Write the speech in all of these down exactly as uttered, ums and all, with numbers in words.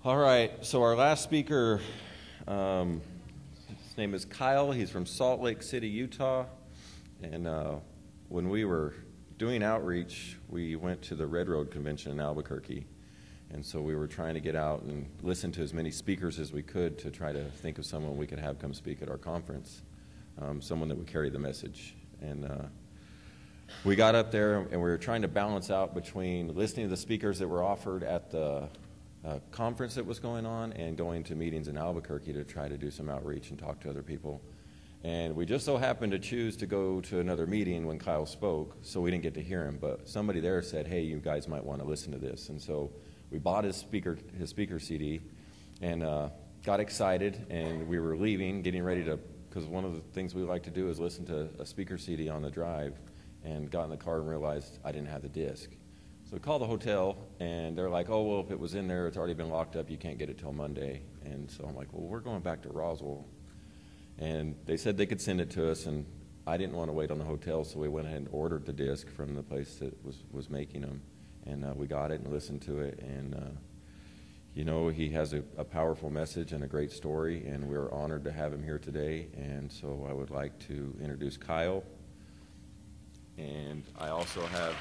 All right, so our last speaker, um, his name is Kyle. He's from Salt Lake City, Utah. And uh, when we were doing outreach, we went to the Red Road Convention in Albuquerque. And so we were trying to get out and listen to as many speakers as we could to try to think of someone we could have come speak at our conference, um, someone that would carry the message. And uh, we got up there and we were trying to balance out between listening to the speakers that were offered at the uh, conference that was going on and going to meetings in Albuquerque to try to do some outreach and talk to other people. And we just so happened to choose to go to another meeting when Kyle spoke, so we didn't get to hear him. But somebody there said, hey, you guys might want to listen to this. And so we bought his speaker, his speaker C D and uh, got excited. And we were leaving, getting ready to, because one of the things we like to do is listen to a speaker C D on the drive, and got in the car and realized I didn't have the disc. So we called the hotel, and they're like, oh, well, if it was in there, it's already been locked up. You can't get it till Monday. And so I'm like, well, we're going back to Roswell. And they said they could send it to us, and I didn't want to wait on the hotel, so we went ahead and ordered the disc from the place that was, was making them. And uh, we got it and listened to it. And, uh, you know, he has a, a powerful message and a great story, and we're honored to have him here today. And so I would like to introduce Kyle. And I also have,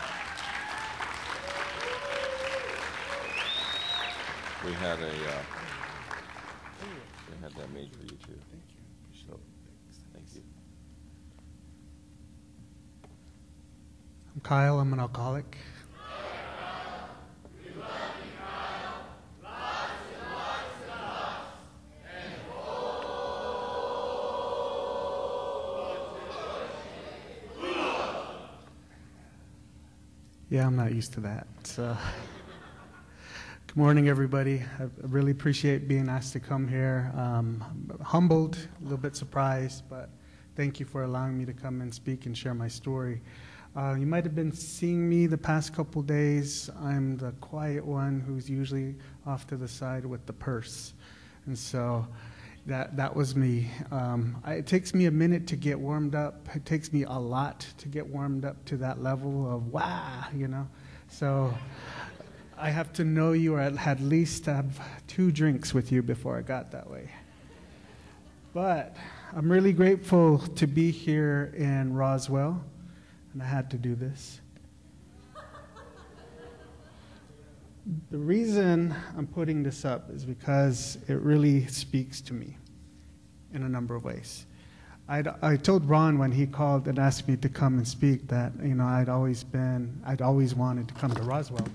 we had a, uh, we had that made for you too. Thank you. So, thank you. I'm Kyle. I'm an alcoholic. Yeah, I'm not used to that. So, good morning, everybody. I really appreciate being asked to come here. Um, I'm humbled, a little bit surprised, but thank you for allowing me to come and speak and share my story. Uh, you might have been seeing me the past couple days. I'm the quiet one who's usually off to the side with the purse. And so that that was me. Um, I, it takes me a minute to get warmed up. It takes me a lot to get warmed up to that level of wow, you know. So I have to know you, or at least have two drinks with you before I got that way. But I'm really grateful to be here in Roswell, and I had to do this. The reason I'm putting this up is because it really speaks to me in a number of ways. I'd, I told Ron when he called and asked me to come and speak that, you know, I'd always been, I'd always wanted to come to Roswell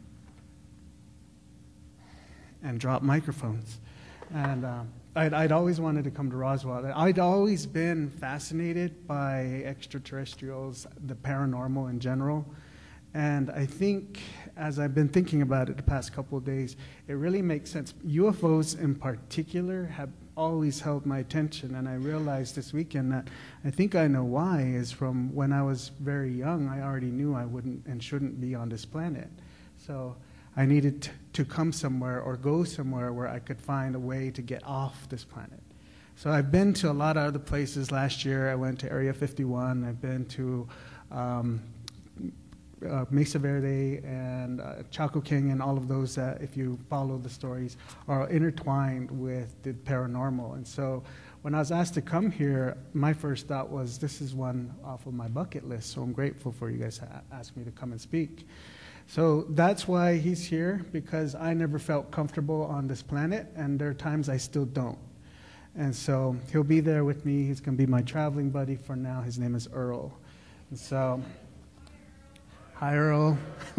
and drop microphones. And um, I'd, I'd always wanted to come to Roswell. I'd always been fascinated by extraterrestrials, the paranormal in general. And I think, as I've been thinking about it the past couple of days, it really makes sense. U F Os in particular have always held my attention, and I realized this weekend that I think I know why, is from when I was very young, I already knew I wouldn't and shouldn't be on this planet. So I needed to come somewhere or go somewhere where I could find a way to get off this planet. So I've been to a lot of other places. Last year I went to Area fifty-one. I've been to um, Uh, Mesa Verde and uh, Chaco Canyon, all of those that, if you follow the stories, are intertwined with the paranormal. And so when I was asked to come here, my first thought was, this is one off of my bucket list, so I'm grateful for you guys to ask me to come and speak. So that's why he's here, because I never felt comfortable on this planet, and there are times I still don't. And so he'll be there with me. He's going to be my traveling buddy for now. His name is Earl. And so... Hi, Earl.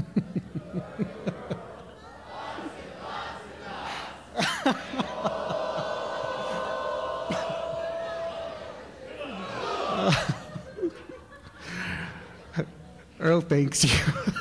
Earl thanks you.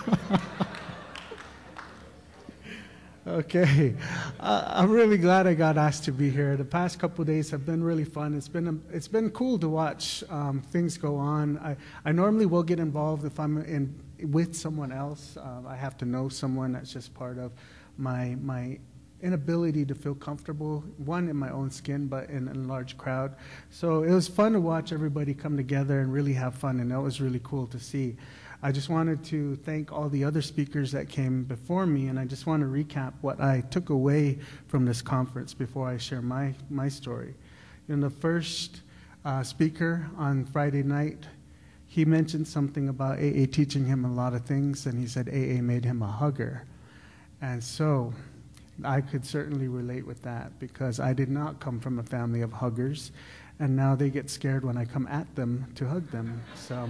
Okay, uh, I'm really glad I got asked to be here. The past couple of days have been really fun. It's been a, it's been cool to watch um, things go on. I, I normally will get involved if I'm in with someone else. Uh, I have to know someone. That's just part of my my inability to feel comfortable, one, in my own skin, but in a large crowd. So it was fun to watch everybody come together and really have fun, and that was really cool to see. I just wanted to thank all the other speakers that came before me, and I just want to recap what I took away from this conference before I share my, my story. In the first uh, speaker on Friday night, he mentioned something about A A teaching him a lot of things, and he said A A made him a hugger. And so I could certainly relate with that, because I did not come from a family of huggers, and now they get scared when I come at them to hug them. So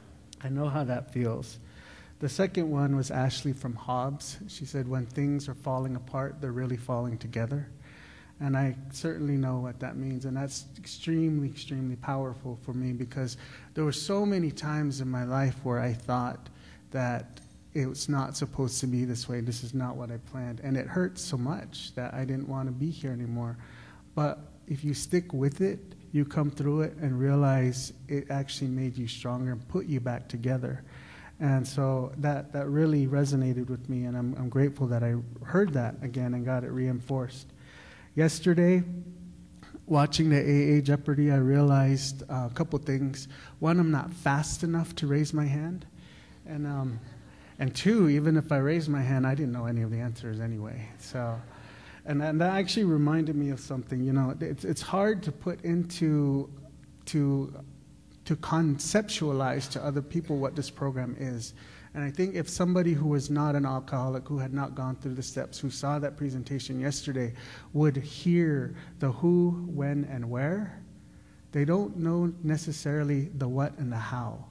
I know how that feels. The second one was Ashley from Hobbs. She said, when things are falling apart, they're really falling together. And I certainly know what that means, and that's extremely, extremely powerful for me, because there were so many times in my life where I thought that it was not supposed to be this way, this is not what I planned, and it hurts so much that I didn't want to be here anymore. But if you stick with it, you come through it and realize it actually made you stronger and put you back together. And so that, that really resonated with me, and I'm, I'm grateful that I heard that again and got it reinforced. Yesterday, watching the A A Jeopardy, I realized uh, a couple things. One, I'm not fast enough to raise my hand. And, um, and two, even if I raised my hand, I didn't know any of the answers anyway. So, and, and that actually reminded me of something. You know, it's, it's hard to put into, to, to conceptualize to other people what this program is. And I think if somebody who was not an alcoholic, who had not gone through the steps, who saw that presentation yesterday, would hear the who, when, and where, they don't know necessarily the what and the how.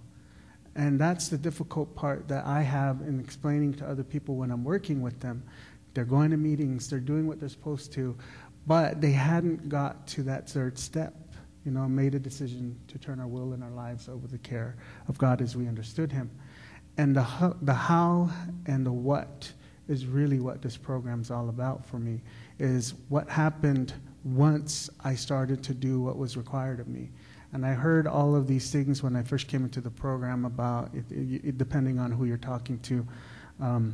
And that's the difficult part that I have in explaining to other people when I'm working with them. They're going to meetings, they're doing what they're supposed to, but they hadn't got to that third step, you know, made a decision to turn our will and our lives over the care of God as we understood Him. And the how, the how and the what is really what this program's all about for me, is what happened once I started to do what was required of me. And I heard all of these things when I first came into the program about, it, it, depending on who you're talking to, um,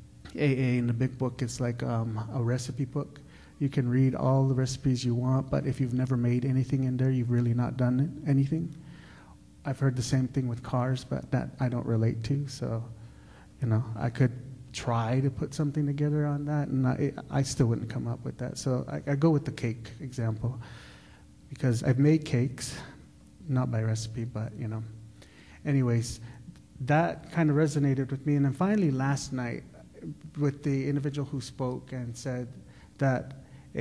A A in the big book is like um, a recipe book. You can read all the recipes you want, but if you've never made anything in there, you've really not done anything. I've heard the same thing with cars, but that I don't relate to. So, you know, I could try to put something together on that, and I, I still wouldn't come up with that. So I, I go with the cake example, because I've made cakes, not by recipe, but, you know. Anyways, that kind of resonated with me. And then finally last night, with the individual who spoke and said that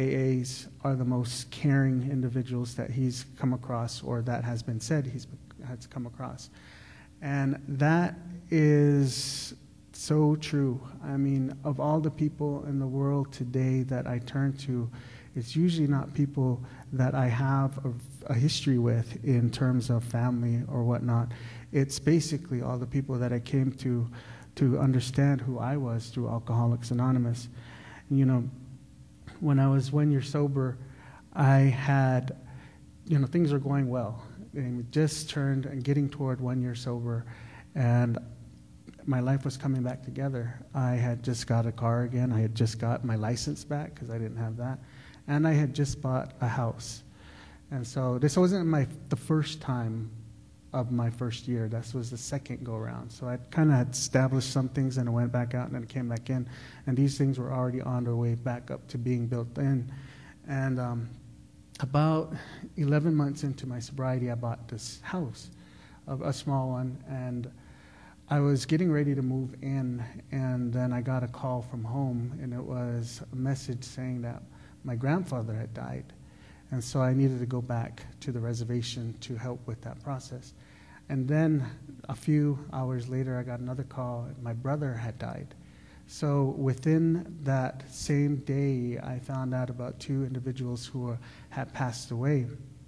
A As are the most caring individuals that he's come across, or that has been said he's has come across. And that is so true. I mean, of all the people in the world today that I turn to, it's usually not people that I have a, a history with in terms of family or whatnot. It's basically all the people that I came to to understand who I was through Alcoholics Anonymous. And, you know, when I was one year sober, I had, you know, things were going well. And we just turned and getting toward one year sober, and my life was coming back together. I had just got a car again. I had just got my license back because I didn't have that. And I had just bought a house. And so this wasn't my the first time of my first year. This was the second go-around. So I kind of established some things, and I went back out and then came back in. And these things were already on their way back up to being built in. And um, about eleven months into my sobriety, I bought this house, a, a small one, and I was getting ready to move in, and then I got a call from home, and it was a message saying that my grandfather had died. And so I needed to go back to the reservation to help with that process. And then a few hours later, I got another call, and my brother had died. So within that same day, I found out about two individuals who were, had passed away.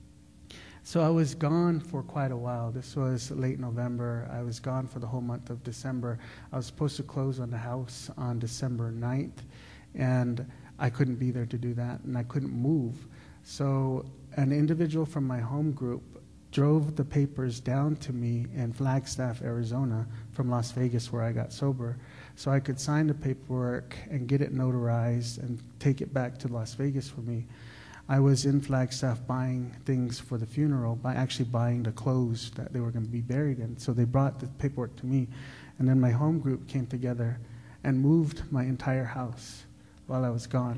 So I was gone for quite a while. This was late November. I was gone for the whole month of December. I was supposed to close on the house on December ninth, and I couldn't be there to do that, and I couldn't move. So an individual from my home group drove the papers down to me in Flagstaff, Arizona, from Las Vegas, where I got sober, so I could sign the paperwork and get it notarized and take it back to Las Vegas for me. I was in Flagstaff buying things for the funeral, by actually buying the clothes that they were going to be buried in. So they brought the paperwork to me, And then my home group came together and moved my entire house while I was gone.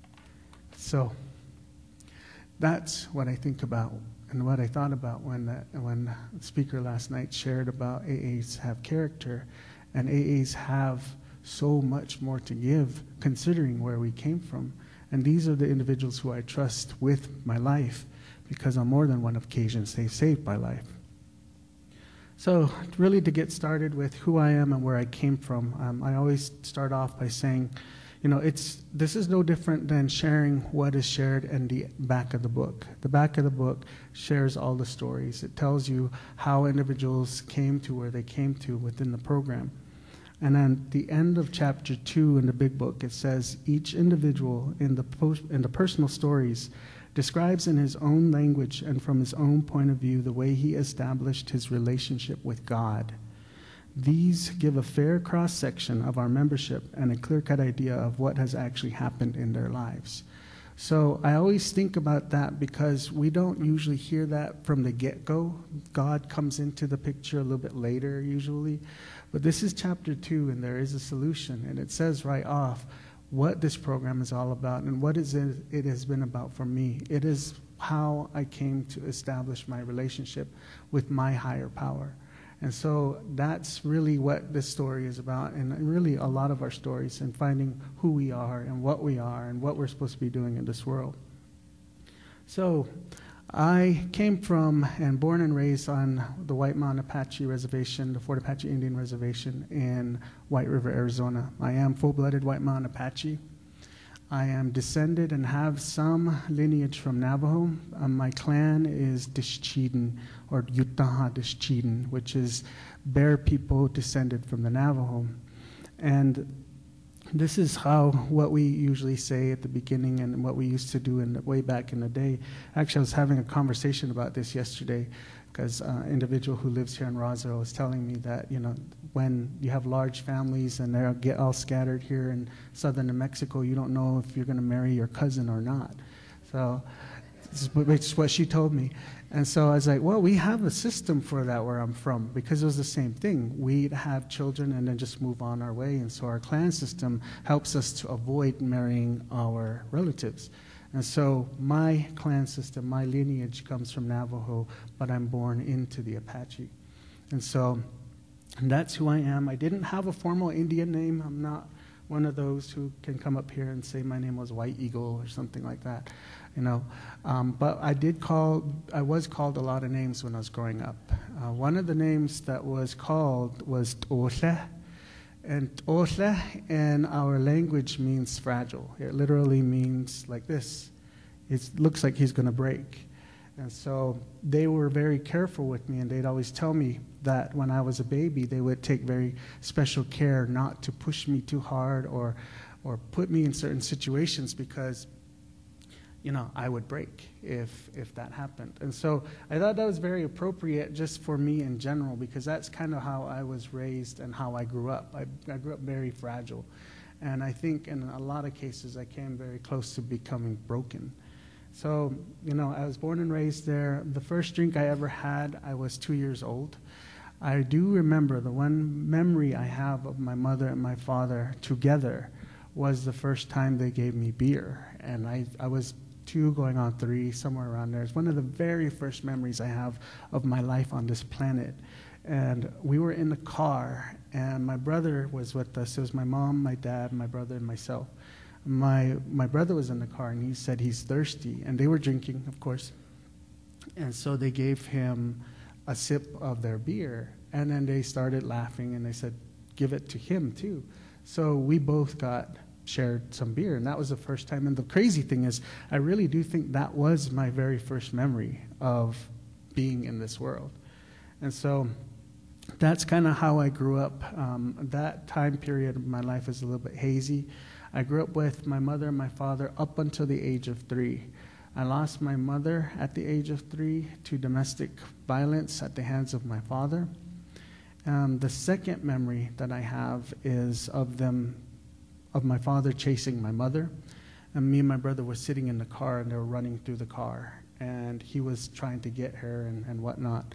So that's what I think about and what I thought about when the, when the speaker last night shared about A As have character, and A As have so much more to give considering where we came from. And these are the individuals who I trust with my life, because on more than one occasion they've saved my life. So really, to get started with who I am and where I came from, um, I always start off by saying, you know, it's this is no different than sharing what is shared in the back of the book. The back of the book shares all the stories. It tells you how individuals came to where they came to within the program. And at the end of chapter two in the big book, it says each individual in the post, in the personal stories describes in his own language and from his own point of view the way he established his relationship with God. These give a fair cross-section of our membership and a clear-cut idea of what has actually happened in their lives. So I always think about that because we don't usually hear that from the get-go. God comes into the picture a little bit later usually. But this is chapter two, and there is a solution. And it says right off what this program is all about and what is it, it has been about for me. It is how I came to establish my relationship with my higher power. And so that's really what this story is about, and really a lot of our stories, and finding who we are and what we are and what we're supposed to be doing in this world. So I came from and born and raised on the White Mountain Apache Reservation, the Fort Apache Indian Reservation in White River, Arizona. I am full-blooded White Mountain Apache. I am descended and have some lineage from Navajo. Um, my clan is Dishchiden, or Utaha Dishchiden, which is Bear people descended from the Navajo. And this is how, what we usually say at the beginning and what we used to do in the, way back in the day. Actually, I was having a conversation about this yesterday because an uh, individual who lives here in Roswell was telling me that, you know, when you have large families and they're get all scattered here in southern New Mexico, you don't know if you're going to marry your cousin or not. So it's what she told me. And so I was like, well, we have a system for that where I'm from, because it was the same thing. We'd have children and then just move on our way. And so our clan system helps us to avoid marrying our relatives. And so my clan system, my lineage comes from Navajo, but I'm born into the Apache. And so and that's who I am. I didn't have a formal Indian name. I'm not one of those who can come up here and say my name was White Eagle or something like that, you know. Um, but I did call, I was called a lot of names when I was growing up. Uh, one of the names that was called was T'Osle. And T'Osle in our language means fragile. It literally means like this. It looks like he's going to break. And so they were very careful with me, and they'd always tell me that when I was a baby, they would take very special care not to push me too hard or, or put me in certain situations because, you know, I would break if, if that happened. And so I thought that was very appropriate just for me in general, because that's kind of how I was raised and how I grew up. I, I grew up very fragile. And I think in a lot of cases, I came very close to becoming broken. So, you know, I was born and raised there. The first drink I ever had, I was two years old. I do remember the one memory I have of my mother and my father together was the first time they gave me beer. And I, I was two going on three, somewhere around there. It's one of the very first memories I have of my life on this planet. And we were in the car, and my brother was with us. It was my mom, my dad, my brother, and myself. My my brother was in the car, and he said he's thirsty, and they were drinking, of course. And so they gave him a sip of their beer, and then they started laughing, and they said, give it to him too. So we both got shared some beer, and that was the first time. And the crazy thing is, I really do think that was my very first memory of being in this world. And so that's kind of how I grew up. Um, that time period of my life is a little bit hazy. I grew up with my mother and my father up until the age of three. I lost my mother at the age of three to domestic violence at the hands of my father. Um, the second memory that I have is of them, of my father chasing my mother. And me and my brother were sitting in the car, and they were running through the car. And he was trying to get her and, and whatnot.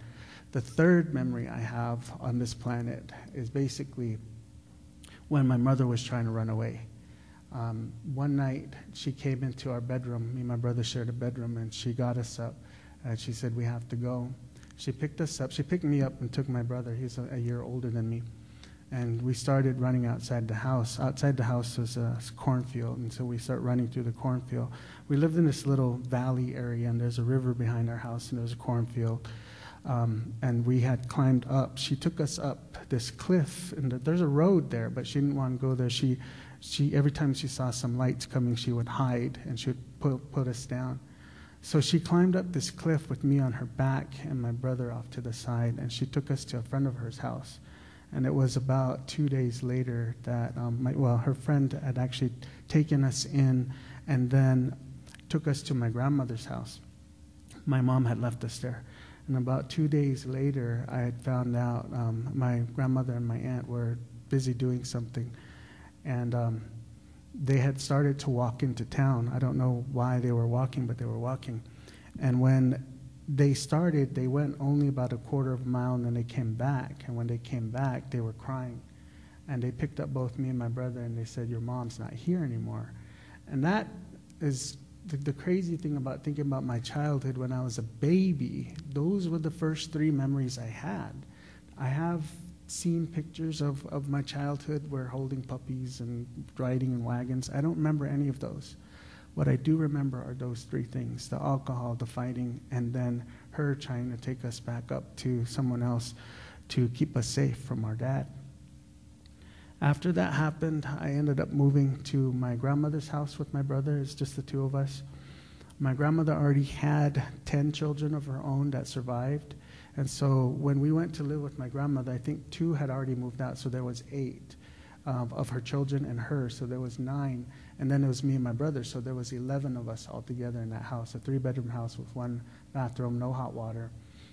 The third memory I have on this planet is basically when my mother was trying to run away. Um, one night, she came into our bedroom. Me and my brother shared a bedroom, and she got us up, and she said, "We have to go." She picked us up. She picked me up and took my brother. He's a, a year older than me. And we started running outside the house. Outside the house was a cornfield, and so we start running through the cornfield. We lived in this little valley area, and there's a river behind our house, and there's a cornfield. Um, and we had climbed up. She took us up this cliff, and there's a road there, but she didn't want to go there. She, she every time she saw some lights coming, she would hide, and she would put, put us down. So she climbed up this cliff with me on her back and my brother off to the side, and she took us to a friend of hers house. And it was about two days later that, um, my, well, her friend had actually taken us in and then took us to my grandmother's house. My mom had left us there. And about two days later, I had found out um, my grandmother and my aunt were busy doing something. And um, they had started to walk into town. I don't know why they were walking, but they were walking. And when they started, they went only about a quarter of a mile, and then they came back. And when they came back, they were crying. And they picked up both me and my brother, and they said, "Your mom's not here anymore." And that is the, the crazy thing about thinking about my childhood when I was a baby. Those were the first three memories I had. I have seen pictures of, of my childhood. We're holding puppies and riding in wagons. I don't remember any of those. What I do remember are those three things: the alcohol, the fighting, and then her trying to take us back up to someone else to keep us safe from our dad. After that happened, I ended up moving to my grandmother's house with my brother. It's just the two of us. My grandmother already had ten children of her own that survived. And so when we went to live with my grandmother, I think two had already moved out, so there was eight um, of her children and her, so there was nine. And then it was me and my brother, so there was eleven of us all together in that house, a three-bedroom house with one bathroom, no hot water.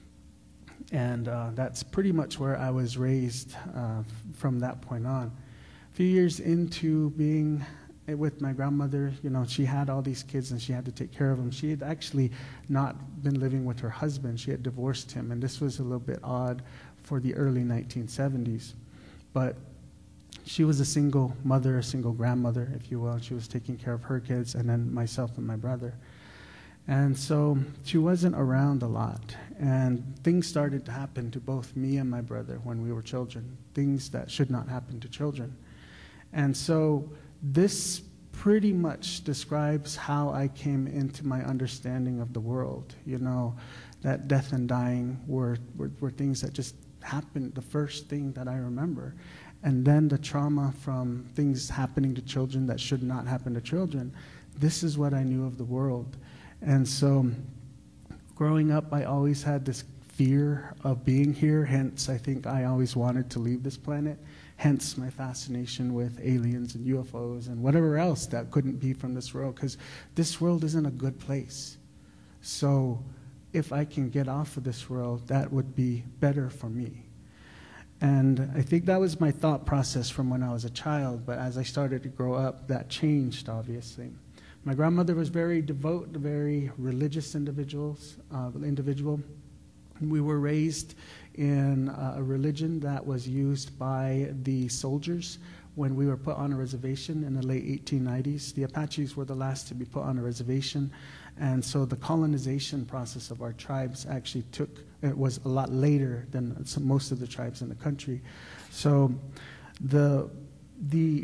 And uh, that's pretty much where I was raised uh, from that point on. A few years into being with my grandmother, you know, she had all these kids and she had to take care of them. She had actually not been living with her husband. She had divorced him, and this was a little bit odd for the early nineteen seventies. But she was a single mother, a single grandmother, if you will. She was taking care of her kids and then myself and my brother. And so she wasn't around a lot. And things started to happen to both me and my brother when we were children, things that should not happen to children. And so this pretty much describes how I came into my understanding of the world. You know, that death and dying were, were, were things that just happened, the first thing that I remember. And then the trauma from things happening to children that should not happen to children. This is what I knew of the world. And so growing up, I always had this fear of being here. Hence, I think I always wanted to leave this planet. Hence my fascination with aliens and U F Os and whatever else that couldn't be from this world, because this world isn't a good place. So if I can get off of this world, that would be better for me. And I think that was my thought process from when I was a child, but as I started to grow up, that changed, obviously. My grandmother was very devout, very religious individuals, uh, individual. We were raised in uh, a religion that was used by the soldiers when we were put on a reservation in the late eighteen nineties. The Apaches were the last to be put on a reservation, and so the colonization process of our tribes actually took, it was a lot later than some, most of the tribes in the country. So the, the,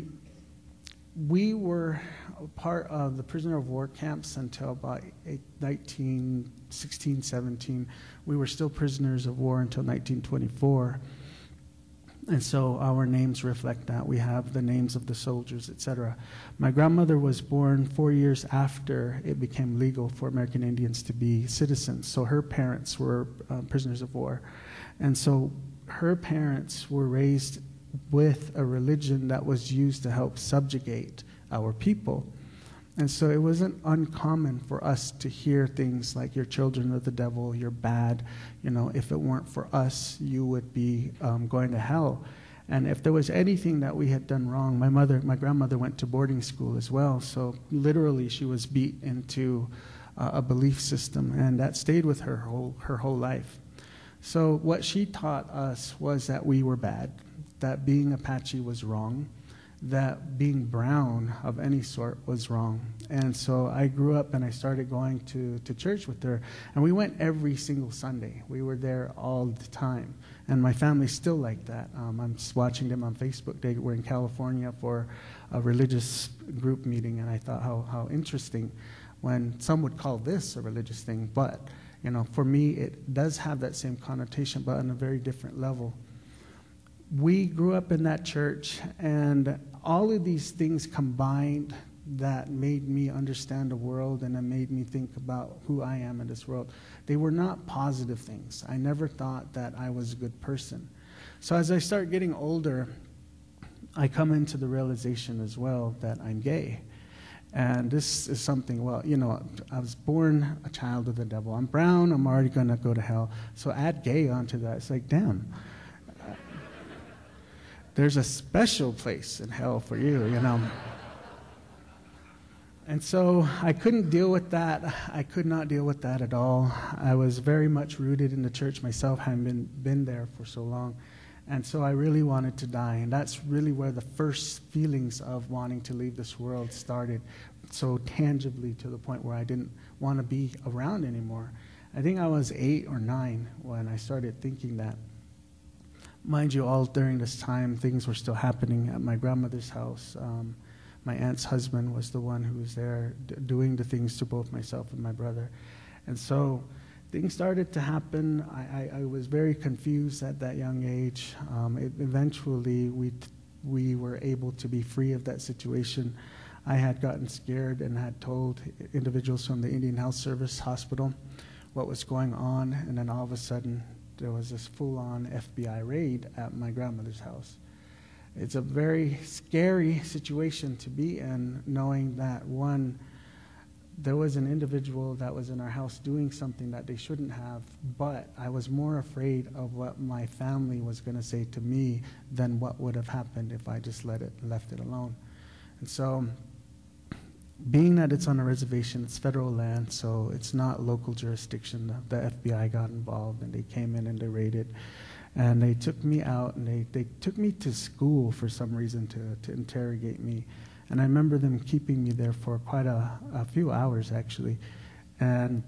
we were part of the prisoner of war camps until about nineteen sixteen, seventeen. We were still prisoners of war until nineteen twenty-four. And so our names reflect that. We have the names of the soldiers, et cetera. My grandmother was born four years after it became legal for American Indians to be citizens. So her parents were uh, prisoners of war. And so her parents were raised with a religion that was used to help subjugate our people. And so it wasn't uncommon for us to hear things like, "You're children of the devil, you're bad. You know, if it weren't for us, you would be um, going to hell." And if there was anything that we had done wrong, my mother, my grandmother went to boarding school as well. So literally she was beat into uh, a belief system, and that stayed with her whole, her whole life. So what she taught us was that we were bad, that being Apache was wrong, that being brown of any sort was wrong. And so I grew up and I started going to, to church with her, and we went every single Sunday. We were there all the time. And my family's still like that. Um, I'm just watching them on Facebook. They were in California for a religious group meeting, and I thought how, how interesting when some would call this a religious thing. But, you know, for me, it does have that same connotation, but on a very different level. We grew up in that church, and all of these things combined that made me understand the world and that made me think about who I am in this world. They were not positive things. I never thought that I was a good person. So as I start getting older, I come into the realization as well that I'm gay. And this is something, well, you know, I was born a child of the devil. I'm brown, I'm already going to go to hell. So add gay onto that. It's like, damn. There's a special place in hell for you, you know. And so I couldn't deal with that. I could not deal with that at all. I was very much rooted in the church myself, having been, been there for so long. And so I really wanted to die. And that's really where the first feelings of wanting to leave this world started, so tangibly, to the point where I didn't want to be around anymore. I think I was eight or nine when I started thinking that. Mind you, all during this time, things were still happening at my grandmother's house. Um, my aunt's husband was the one who was there d- doing the things to both myself and my brother. And so things started to happen. I, I, I was very confused at that young age. Um, it, eventually, we, t- we were able to be free of that situation. I had gotten scared and had told individuals from the Indian Health Service Hospital what was going on, and then all of a sudden, there was this full-on F B I raid at my grandmother's house. It's a very scary situation to be in, knowing that, one, there was an individual that was in our house doing something that they shouldn't have, but I was more afraid of what my family was going to say to me than what would have happened if I just let it, left it alone. And so, being that it's on a reservation, it's federal land, so it's not local jurisdiction. The, the F B I got involved, and they came in and they raided. And they took me out, and they, they took me to school for some reason to, to interrogate me. And I remember them keeping me there for quite a, a few hours, actually, and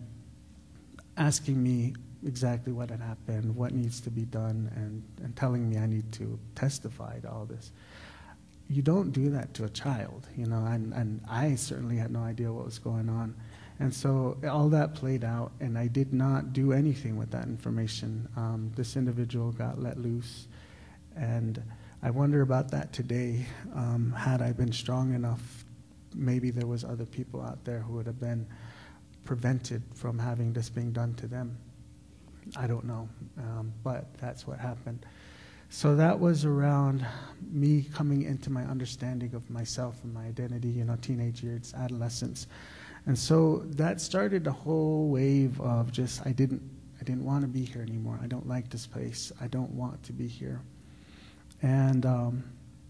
asking me exactly what had happened, what needs to be done, and, and telling me I need to testify to all this. You don't do that to a child, you know, and, and I certainly had no idea what was going on. And so all that played out, and I did not do anything with that information. Um, this individual got let loose, and I wonder about that today. Um, had I been strong enough, maybe there was other people out there who would have been prevented from having this being done to them. I don't know, um, but that's what happened. So that was around me coming into my understanding of myself and my identity, you know, teenage years, adolescence. And so that started a whole wave of just, I didn't, I didn't want to be here anymore. I don't like this place. I don't want to be here. And um,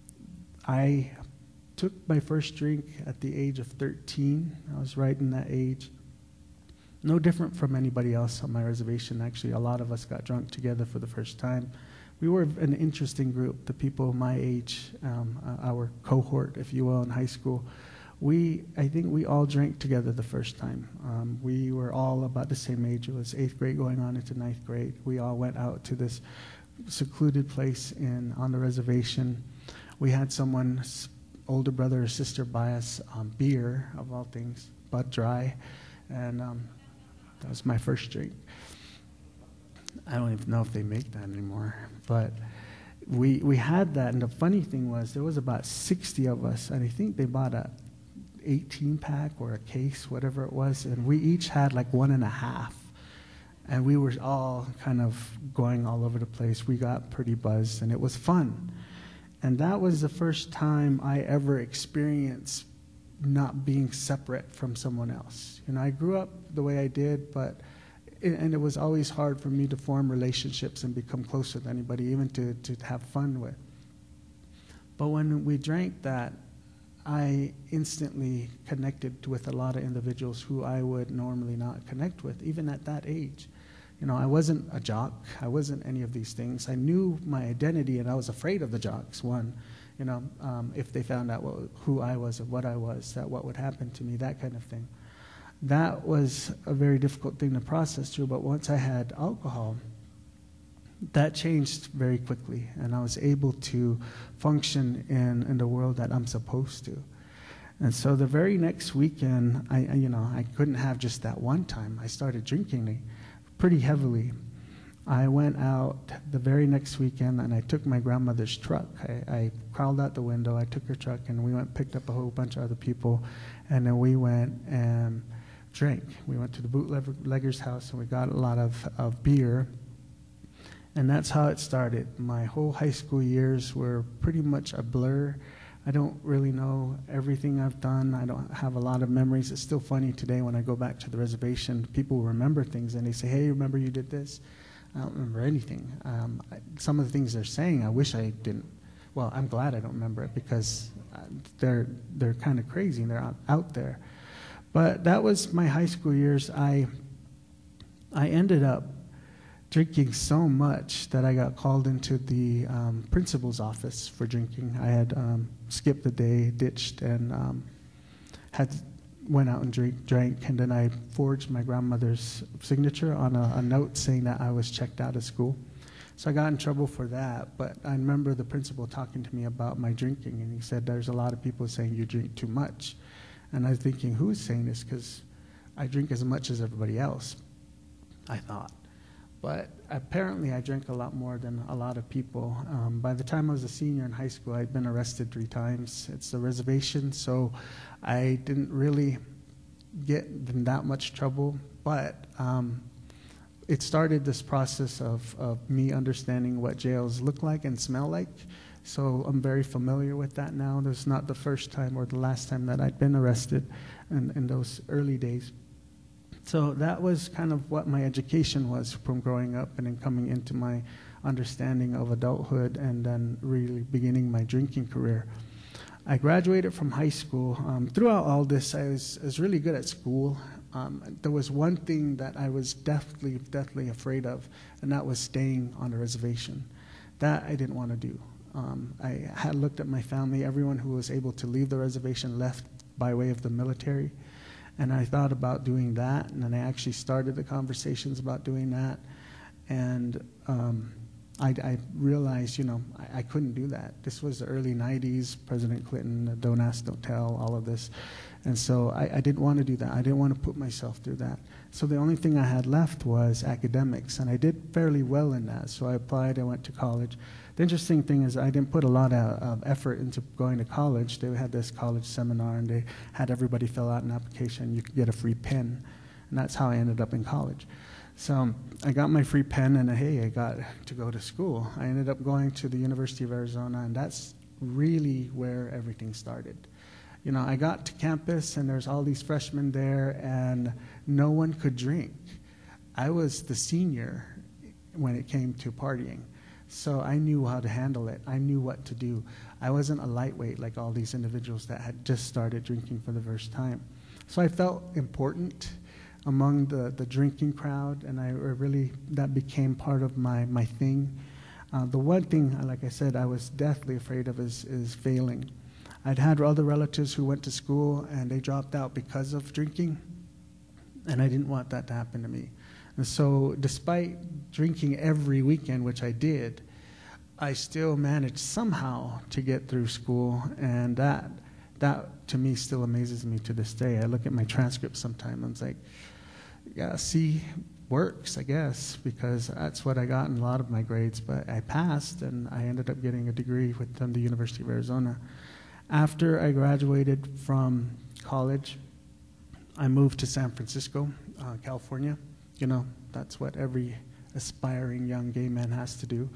I took my first drink at the age of thirteen. I was right in that age. No different from anybody else on my reservation. Actually, a lot of us got drunk together for the first time. We were an interesting group, the people my age, um, uh, our cohort, if you will, in high school. We, I think we all drank together the first time. Um, we were all about the same age. It was eighth grade going on into ninth grade. We all went out to this secluded place in on the reservation. We had someone's older brother or sister buy us um, beer, of all things, Bud Dry, and um, that was my first drink. I don't even know if they make that anymore, but we we had that, and the funny thing was there was about sixty of us, and I think they bought a eighteen pack or a case, whatever it was, and we each had like one and a half, and we were all kind of going all over the place. We got pretty buzzed, and it was fun, and that was the first time I ever experienced not being separate from someone else. You know, I grew up the way I did, but and it was always hard for me to form relationships and become close with anybody, even to, to have fun with. But when we drank that, I instantly connected with a lot of individuals who I would normally not connect with, even at that age. You know, I wasn't a jock. I wasn't any of these things. I knew my identity, and I was afraid of the jocks. One, you know, um, if they found out what, who I was and what I was, that what would happen to me, that kind of thing. That was a very difficult thing to process through, but once I had alcohol, that changed very quickly, and I was able to function in, in the world that I'm supposed to. And so the very next weekend, I, I you know, I couldn't have just that one time. I started drinking pretty heavily. I went out the very next weekend, and I took my grandmother's truck. I, I crawled out the window, I took her truck, and we went and picked up a whole bunch of other people, and then we went and drank. We went to the bootlegger's house, and we got a lot of, of beer, and that's how it started. My whole high school years were pretty much a blur. I don't really know everything I've done. I don't have a lot of memories. It's still funny today when I go back to the reservation, people remember things, and they say, hey, remember you did this? I don't remember anything. Um, I, some of the things they're saying, I wish I didn't. Well, I'm glad I don't remember it, because uh, they're they're kind of crazy and they're out, out there. But that was my high school years. I I ended up drinking so much that I got called into the um, principal's office for drinking. I had um, skipped the day, ditched, and um, had went out and drink, drank, and then I forged my grandmother's signature on a, a note saying that I was checked out of school. So I got in trouble for that, but I remember the principal talking to me about my drinking, and he said, there's a lot of people saying you drink too much. And I was thinking, who is saying this? Because I drink as much as everybody else, I thought. But apparently I drank a lot more than a lot of people. Um, by the time I was a senior in high school, I'd been arrested three times. It's a reservation, so I didn't really get in that much trouble. But um, it started this process of, of me understanding what jails look like and smell like. So I'm very familiar with that now. This is not the first time or the last time that I'd been arrested in, in those early days. So that was kind of what my education was from growing up and then coming into my understanding of adulthood and then really beginning my drinking career. I graduated from high school. Um, throughout all this, I was, I was really good at school. Um, there was one thing that I was definitely, definitely afraid of, and that was staying on a reservation. That I didn't want to do. Um, I had looked at my family. Everyone who was able to leave the reservation left by way of the military. And I thought about doing that, and then I actually started the conversations about doing that. And um, I, I realized, you know, I, I couldn't do that. This was the early nineties, President Clinton, don't ask, don't tell, all of this. And so I, I didn't want to do that. I didn't want to put myself through that. So the only thing I had left was academics, and I did fairly well in that. So I applied, I went to college. The interesting thing is I didn't put a lot of, of effort into going to college. They had this college seminar, and they had everybody fill out an application. You could get a free pen, and that's how I ended up in college. So I got my free pen, and hey, I got to go to school. I ended up going to the University of Arizona, and that's really where everything started. You know, I got to campus, and there's all these freshmen there, and no one could drink. I was the senior when it came to partying. So I knew how to handle it. I knew what to do. I wasn't a lightweight like all these individuals that had just started drinking for the first time. So I felt important among the, the drinking crowd, and I really, that became part of my, my thing. Uh, the one thing, like I said, I was deathly afraid of is, is failing. I'd had other relatives who went to school, and they dropped out because of drinking, and I didn't want that to happen to me. And so despite drinking every weekend, which I did, I still managed somehow to get through school, and that, that to me still amazes me to this day. I look at my transcripts sometimes, and it's like, yeah, C works, I guess, because that's what I got in a lot of my grades, but I passed, and I ended up getting a degree within the University of Arizona. After I graduated from college, I moved to San Francisco, uh, California. You know, that's what every aspiring young gay man has to do.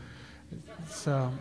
So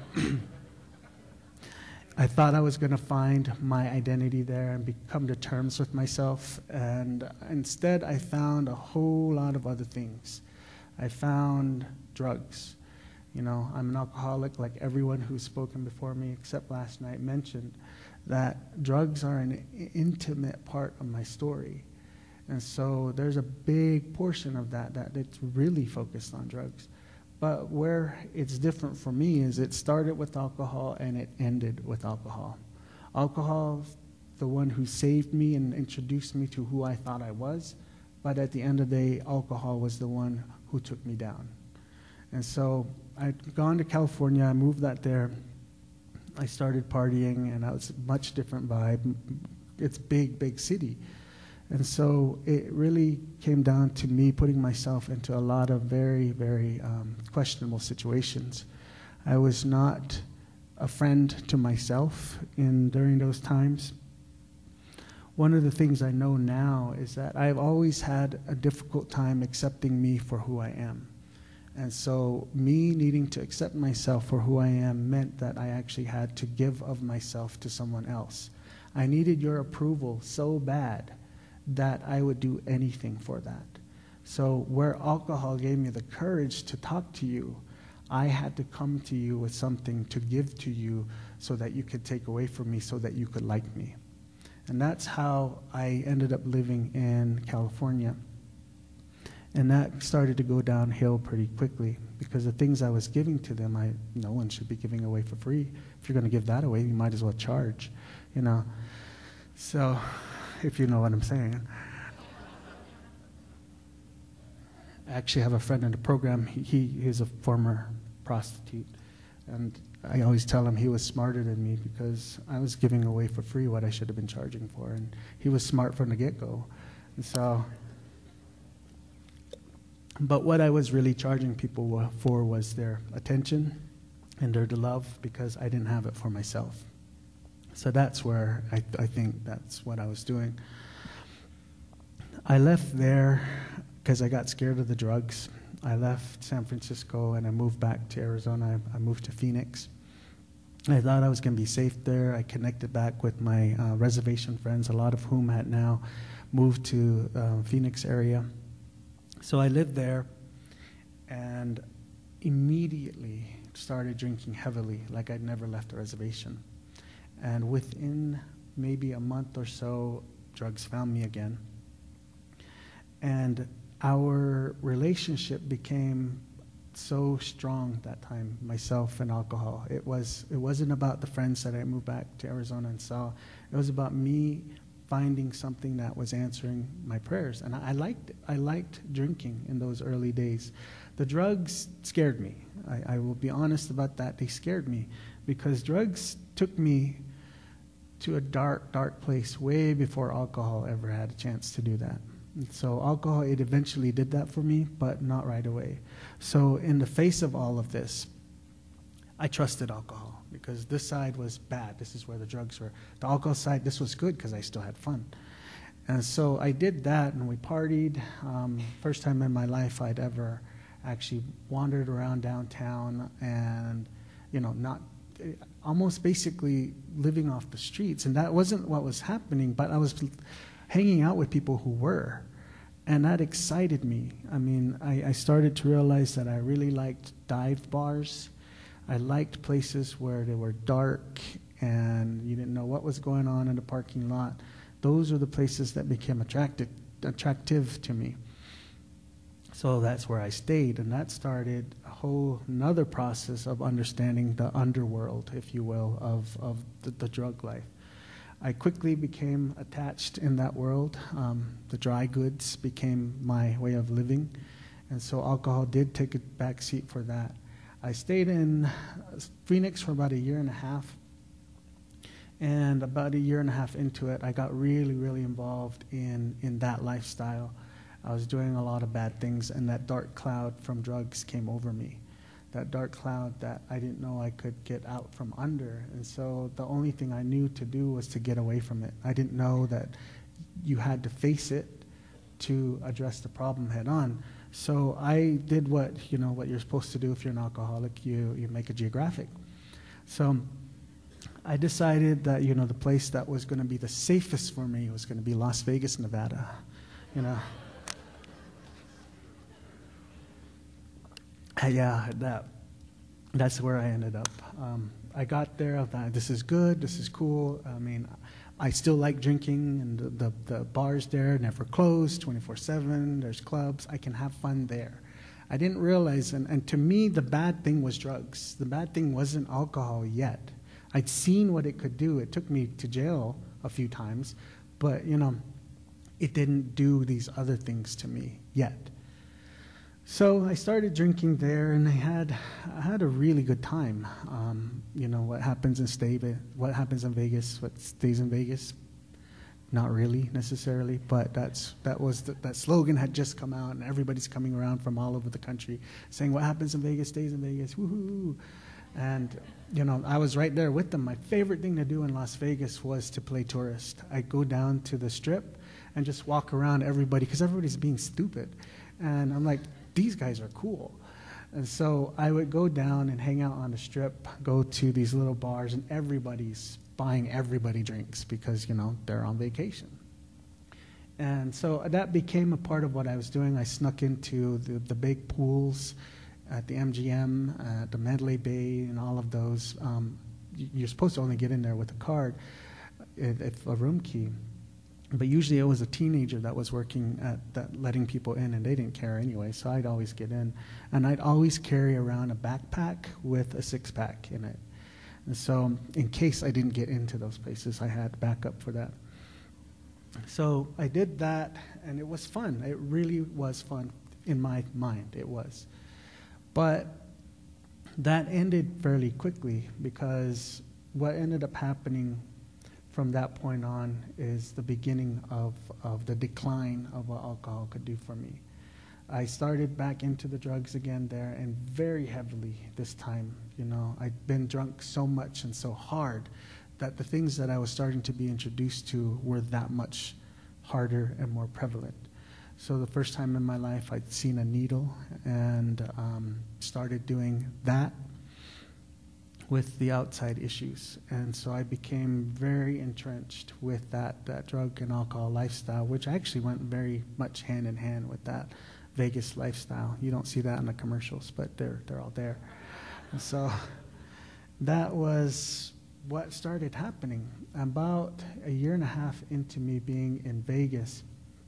I thought I was going to find my identity there and come to terms with myself. And instead, I found a whole lot of other things. I found drugs. You know, I'm an alcoholic, like everyone who's spoken before me, except last night, mentioned that drugs are an intimate part of my story. And so there's a big portion of that that it's really focused on drugs. But where it's different for me is it started with alcohol and it ended with alcohol. Alcohol, the one who saved me and introduced me to who I thought I was, but at the end of the day, alcohol was the one who took me down. And so I'd gone to California, I moved that there, I started partying, and it was a much different vibe. It's a big, big city. And so it really came down to me putting myself into a lot of very, very um, questionable situations. I was not a friend to myself in during those times. One of the things I know now is that I've always had a difficult time accepting me for who I am. And so me needing to accept myself for who I am meant that I actually had to give of myself to someone else. I needed your approval so bad that I would do anything for that. So where alcohol gave me the courage to talk to you, I had to come to you with something to give to you so that you could take away from me so that you could like me. And that's how I ended up living in California. And that started to go downhill pretty quickly because the things I was giving to them, I no one should be giving away for free. If you're going to give that away, you might as well charge, you know. So, if you know what I'm saying. I actually have a friend in the program. He, he is a former prostitute, and I always tell him he was smarter than me because I was giving away for free what I should have been charging for, and he was smart from the get-go. And so, but what I was really charging people for was their attention and their love because I didn't have it for myself. So that's where I, I think that's what I was doing. I left there because I got scared of the drugs. I left San Francisco and I moved back to Arizona. I, I moved to Phoenix. I thought I was going to be safe there. I connected back with my uh, reservation friends, a lot of whom had now moved to uh, Phoenix area. So I lived there and immediately started drinking heavily like I'd never left a reservation. And within maybe a month or so, drugs found me again. And our relationship became so strong that time, myself and alcohol. It was, it wasn't about the friends that I moved back to Arizona and saw. It was about me finding something that was answering my prayers. And I, I liked it. I liked drinking in those early days. The drugs scared me. I, I will be honest about that. They scared me because drugs took me to a dark, dark place way before alcohol ever had a chance to do that. And so alcohol, it eventually did that for me, but not right away. So in the face of all of this, I trusted alcohol because this side was bad. This is where the drugs were. The alcohol side, this was good because I still had fun. And so I did that, and we partied. Um, first time in my life I'd ever actually wandered around downtown and, you know, not almost basically living off the streets. And that wasn't what was happening, but I was hanging out with people who were. And that excited me. I mean, I, I started to realize that I really liked dive bars. I liked places where they were dark and you didn't know what was going on in the parking lot. Those are the places that became attractive, attractive to me. So that's where I stayed, and that started a whole another process of understanding the underworld, if you will, of, of the, the drug life. I quickly became attached in that world. Um, the dry goods became my way of living, and so alcohol did take a back seat for that. I stayed in Phoenix for about a year and a half, and about a year and a half into it, I got really, really involved in, in that lifestyle. I was doing a lot of bad things, and that dark cloud from drugs came over me. That dark cloud that I didn't know I could get out from under. And so the only thing I knew to do was to get away from it. I didn't know that you had to face it to address the problem head on. So I did what, you know, what you're supposed to do if you're an alcoholic. You, you make a geographic. So I decided that, you know, the place that was going to be the safest for me was going to be Las Vegas, Nevada. You know. Yeah, that that's where I ended up. Um, I got there, I thought, this is good, this is cool. I mean, I still like drinking, and the, the, the bars there never close, twenty-four seven, there's clubs, I can have fun there. I didn't realize, and, and to me, the bad thing was drugs. The bad thing wasn't alcohol yet. I'd seen what it could do. It took me to jail a few times, but, you know, it didn't do these other things to me yet. So I started drinking there, and I had I had a really good time. Um, you know, what happens in stay, what happens in Vegas, what stays in Vegas, not really necessarily, but that's that was the, that slogan had just come out, and everybody's coming around from all over the country saying, "What happens in Vegas stays in Vegas." Woohoo! And you know, I was right there with them. My favorite thing to do in Las Vegas was to play tourist. I'd go down to the Strip and just walk around everybody, because everybody's being stupid, and I'm like, these guys are cool. And so I would go down and hang out on the Strip, go to these little bars, and everybody's buying everybody drinks because, you know, they're on vacation. And so that became a part of what I was doing. I snuck into the, the big pools at the M G M, at the Mandalay Bay, and all of those. Um, you're supposed to only get in there with a card, if, if a room key. But usually it was a teenager that was working at that, letting people in, and they didn't care anyway, so I'd always get in. And I'd always carry around a backpack with a six-pack in it. And so in case I didn't get into those places, I had backup for that. So I did that, and it was fun. It really was fun in my mind, it was. But that ended fairly quickly, because what ended up happening from that point on is the beginning of, of the decline of what alcohol could do for me. I started back into the drugs again there, and very heavily this time. You know, I'd been drunk so much and so hard that the things that I was starting to be introduced to were that much harder and more prevalent. So the first time in my life I'd seen a needle, and um, started doing that with the outside issues. And so I became very entrenched with that, that drug and alcohol lifestyle, which actually went very much hand in hand with that Vegas lifestyle. You don't see that in the commercials, but they're, they're all there. And so that was what started happening. About a year and a half into me being in Vegas,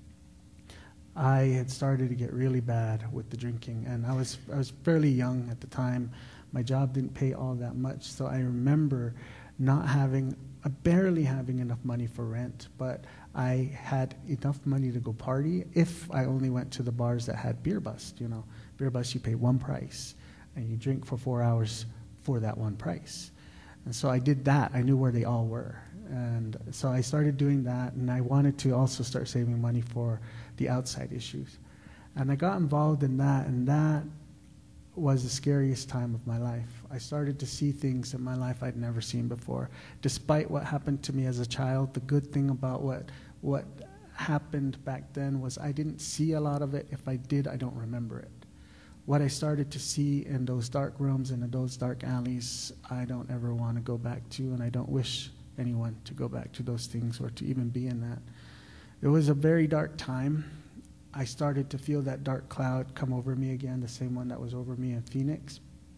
I had started to get really bad with the drinking, and I was I was fairly young at the time. My job didn't pay all that much, so I remember not having, uh, barely having enough money for rent, but I had enough money to go party if I only went to the bars that had beer bust. You know, beer bust, you pay one price, and you drink for four hours for that one price. And so I did that. I knew where they all were. And so I started doing that, and I wanted to also start saving money for the outside issues. And I got involved in that, and that was the scariest time of my life. I started to see things in my life I'd never seen before. Despite what happened to me as a child, the good thing about what what happened back then was I didn't see a lot of it. If I did, I don't remember it. What I started to see in those dark rooms and in those dark alleys, I don't ever want to go back to, and I don't wish anyone to go back to those things or to even be in that. It was a very dark time. I started to feel that dark cloud come over me again, the same one that was over me in Phoenix.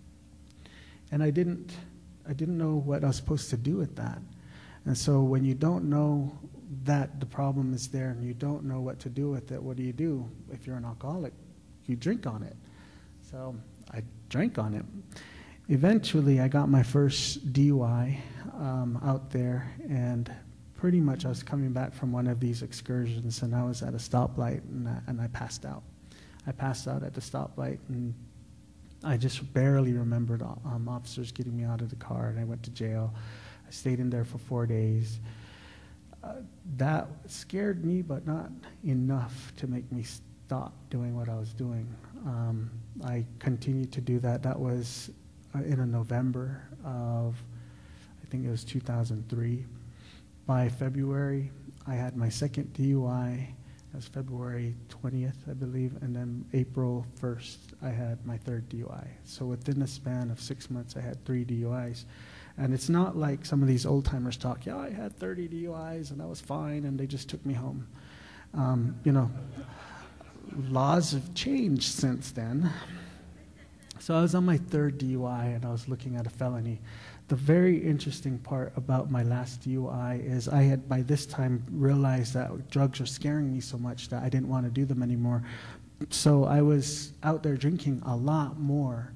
And I didn't, I didn't know what I was supposed to do with that. And so when you don't know that the problem is there and you don't know what to do with it, what do you do? If you're an alcoholic, you drink on it. So I drank on it. Eventually, I got my first D U I um, out there, and pretty much I was coming back from one of these excursions, and I was at a stoplight, and I, and I passed out. I passed out at the stoplight, and I just barely remembered um, officers getting me out of the car, and I went to jail. I stayed in there for four days. Uh, that scared me, but not enough to make me stop doing what I was doing. Um, I continued to do that. That was uh, in a November of, I think it was two thousand three. By February, I had my second D U I. It was February twentieth, I believe, and then April first, I had my third D U I. So within the span of six months, I had three D U Is. And it's not like some of these old-timers talk, yeah, I had thirty D U Is, and that was fine, and they just took me home. Um, you know, laws have changed since then. So I was on my third D U I, and I was looking at a felony. the very interesting part about my last D U I is I had by this time realized that drugs were scaring me so much that I didn't want to do them anymore. So I was out there drinking a lot more.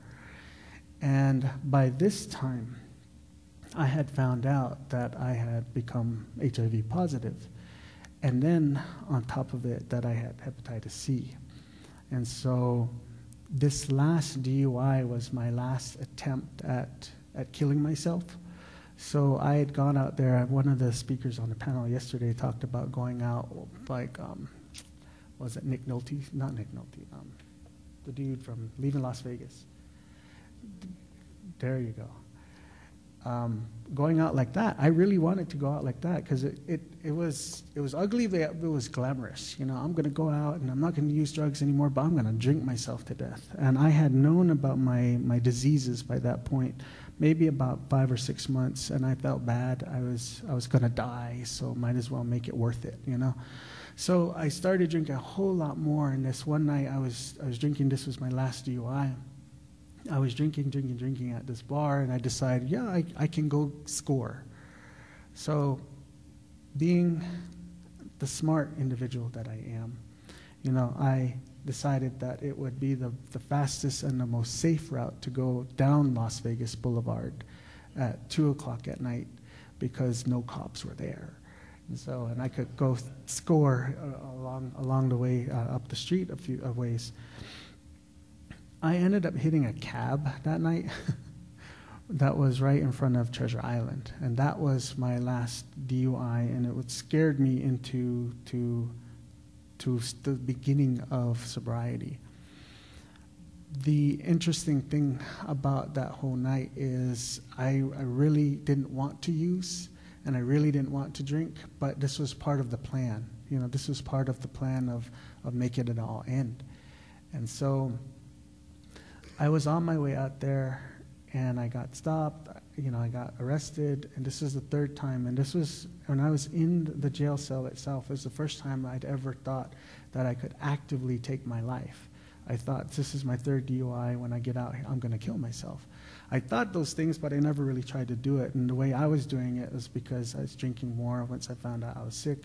And by this time, I had found out that I had become H I V positive. And then on top of it, that I had hepatitis C. And so this last D U I was my last attempt at, at killing myself. So I had gone out there, one of the speakers on the panel yesterday talked about going out like, um, was it Nick Nolte? Not Nick Nolte, um, the dude from Leaving Las Vegas. There you go. Um, going out like that, I really wanted to go out like that because it, it, it, was, it was ugly, but it was glamorous. You know, I'm going to go out and I'm not going to use drugs anymore, but I'm going to drink myself to death. And I had known about my, my diseases by that point, maybe about five or six months, and I felt bad. I was, I was going to die, so might as well make it worth it, you know. So I started drinking a whole lot more, and this one night I was, I was drinking, this was my last D U I. I was drinking, drinking, drinking at this bar, and I decided, yeah, I, I can go score. So being the smart individual that I am, you know, I decided that it would be the, the fastest and the most safe route to go down Las Vegas Boulevard at two o'clock at night because no cops were there. And so, and I could go score uh, along, along the way uh, up the street a few uh, ways. I ended up hitting a cab that night that was right in front of Treasure Island, and that was my last D U I, and it would scared me into to to the beginning of sobriety. The interesting thing about that whole night is I, I really didn't want to use, and I really didn't want to drink, but this was part of the plan. You know, this was part of the plan of of making it all end, and so. I was on my way out there, and I got stopped. You know, I got arrested, and this is the third time. And this was when I was in the jail cell itself. It was the first time I'd ever thought that I could actively take my life. I thought, this is my third D U I. When I get out, I'm going to kill myself. I thought those things, but I never really tried to do it. And the way I was doing it was because I was drinking more once I found out I was sick.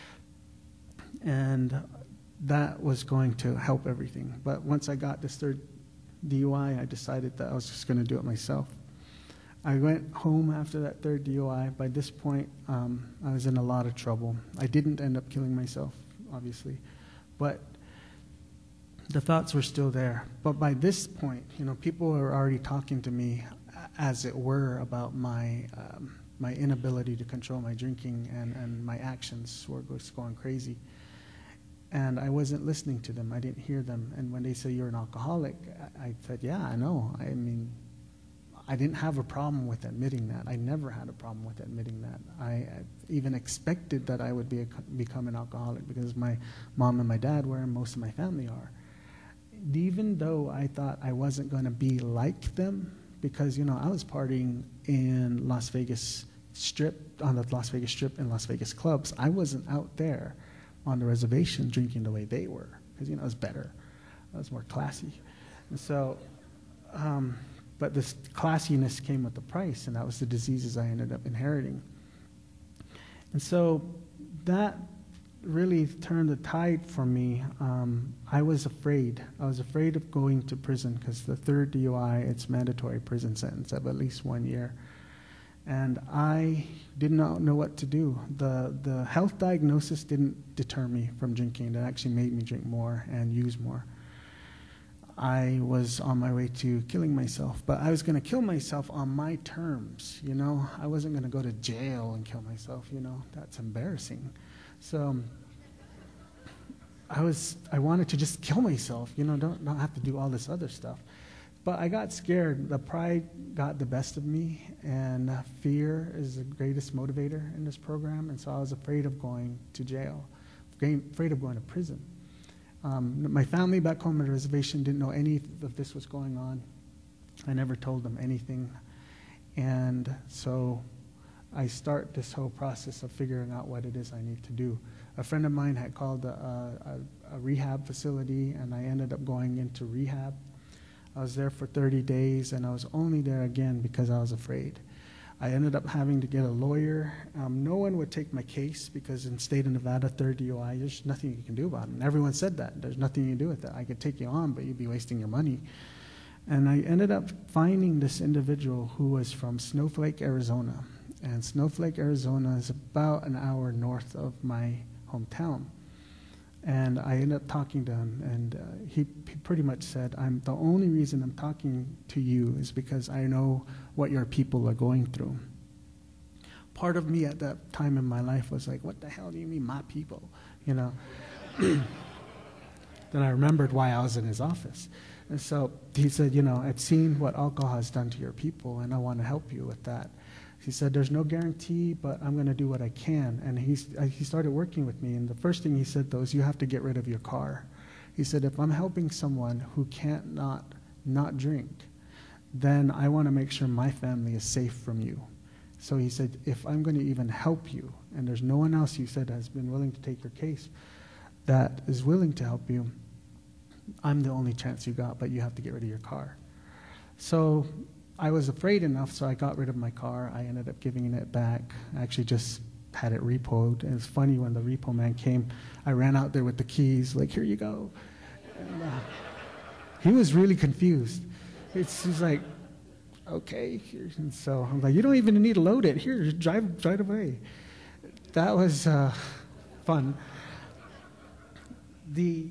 And that was going to help everything. But once I got this third D U I, I decided that I was just going to do it myself. I went home after that third D U I. By this point, um, I was in a lot of trouble. I didn't end up killing myself, obviously, but the thoughts were still there. But by this point, you know, people were already talking to me, as it were, about my um, my inability to control my drinking, and, and my actions were just going crazy. And I wasn't listening to them. I didn't hear them. And when they say you're an alcoholic, I, I said, yeah, I know. I mean, I didn't have a problem with admitting that. I never had a problem with admitting that. I, I even expected that I would be a, become an alcoholic because my mom and my dad were, and most of my family are. Even though I thought I wasn't going to be like them, because, you know, I was partying in Las Vegas Strip, on the Las Vegas Strip and Las Vegas clubs. I wasn't out there on the reservation drinking the way they were, because, you know, it was better. I was more classy. And so, um, but this classiness came with the price, and that was the diseases I ended up inheriting. And so that really turned the tide for me. Um, I was afraid. I was afraid of going to prison, because the third D U I, it's mandatory prison sentence of at least one year. And I did not know what to do. The, the health diagnosis didn't deter me from drinking. It actually made me drink more and use more. I was on my way to killing myself, but I was going to kill myself on my terms, you know. I wasn't going to go to jail and kill myself, you know. That's embarrassing. So I was, I wanted to just kill myself, you know, don't, not have to do all this other stuff. But I got scared. The pride got the best of me, and uh, fear is the greatest motivator in this program, and so I was afraid of going to jail, afraid of going to prison. Um, my family back home at the reservation didn't know any of this was going on. I never told them anything. And so I start this whole process of figuring out what it is I need to do. A friend of mine had called a, a, a rehab facility, and I ended up going into rehab. I was there for thirty days, and I was only there again because I was afraid. I ended up having to get a lawyer. Um, no one would take my case because in state of Nevada, third D U I, there's nothing you can do about it. And everyone said that. There's nothing you can do with that. I could take you on, but you'd be wasting your money. And I ended up finding this individual who was from Snowflake, Arizona. And Snowflake, Arizona is about an hour north of my hometown. And I ended up talking to him, and uh, he, he pretty much said, I'm the only reason I'm talking to you is because I know what your people are going through. Part of me at that time in my life was like, what the hell do you mean, my people? You know? Then I remembered why I was in his office. And so he said, you know, I've seen what alcohol has done to your people, and I want to help you with that. He said, there's no guarantee, but I'm going to do what I can. And he's, he started working with me. And the first thing he said, though, is you have to get rid of your car. He said, if I'm helping someone who can't not, not drink, then I want to make sure my family is safe from you. So he said, if I'm going to even help you, and there's no one else, you said, has been willing to take your case that is willing to help you, I'm the only chance you got, but you have to get rid of your car. So I was afraid enough, so I got rid of my car. I ended up giving it back. I actually just had it repoed. And it's funny, when the repo man came, I ran out there with the keys, like, here you go. And, uh, he was really confused. It's, he's like, okay. And so I'm like, you don't even need to load it. Here, just drive, drive away. That was uh, fun. The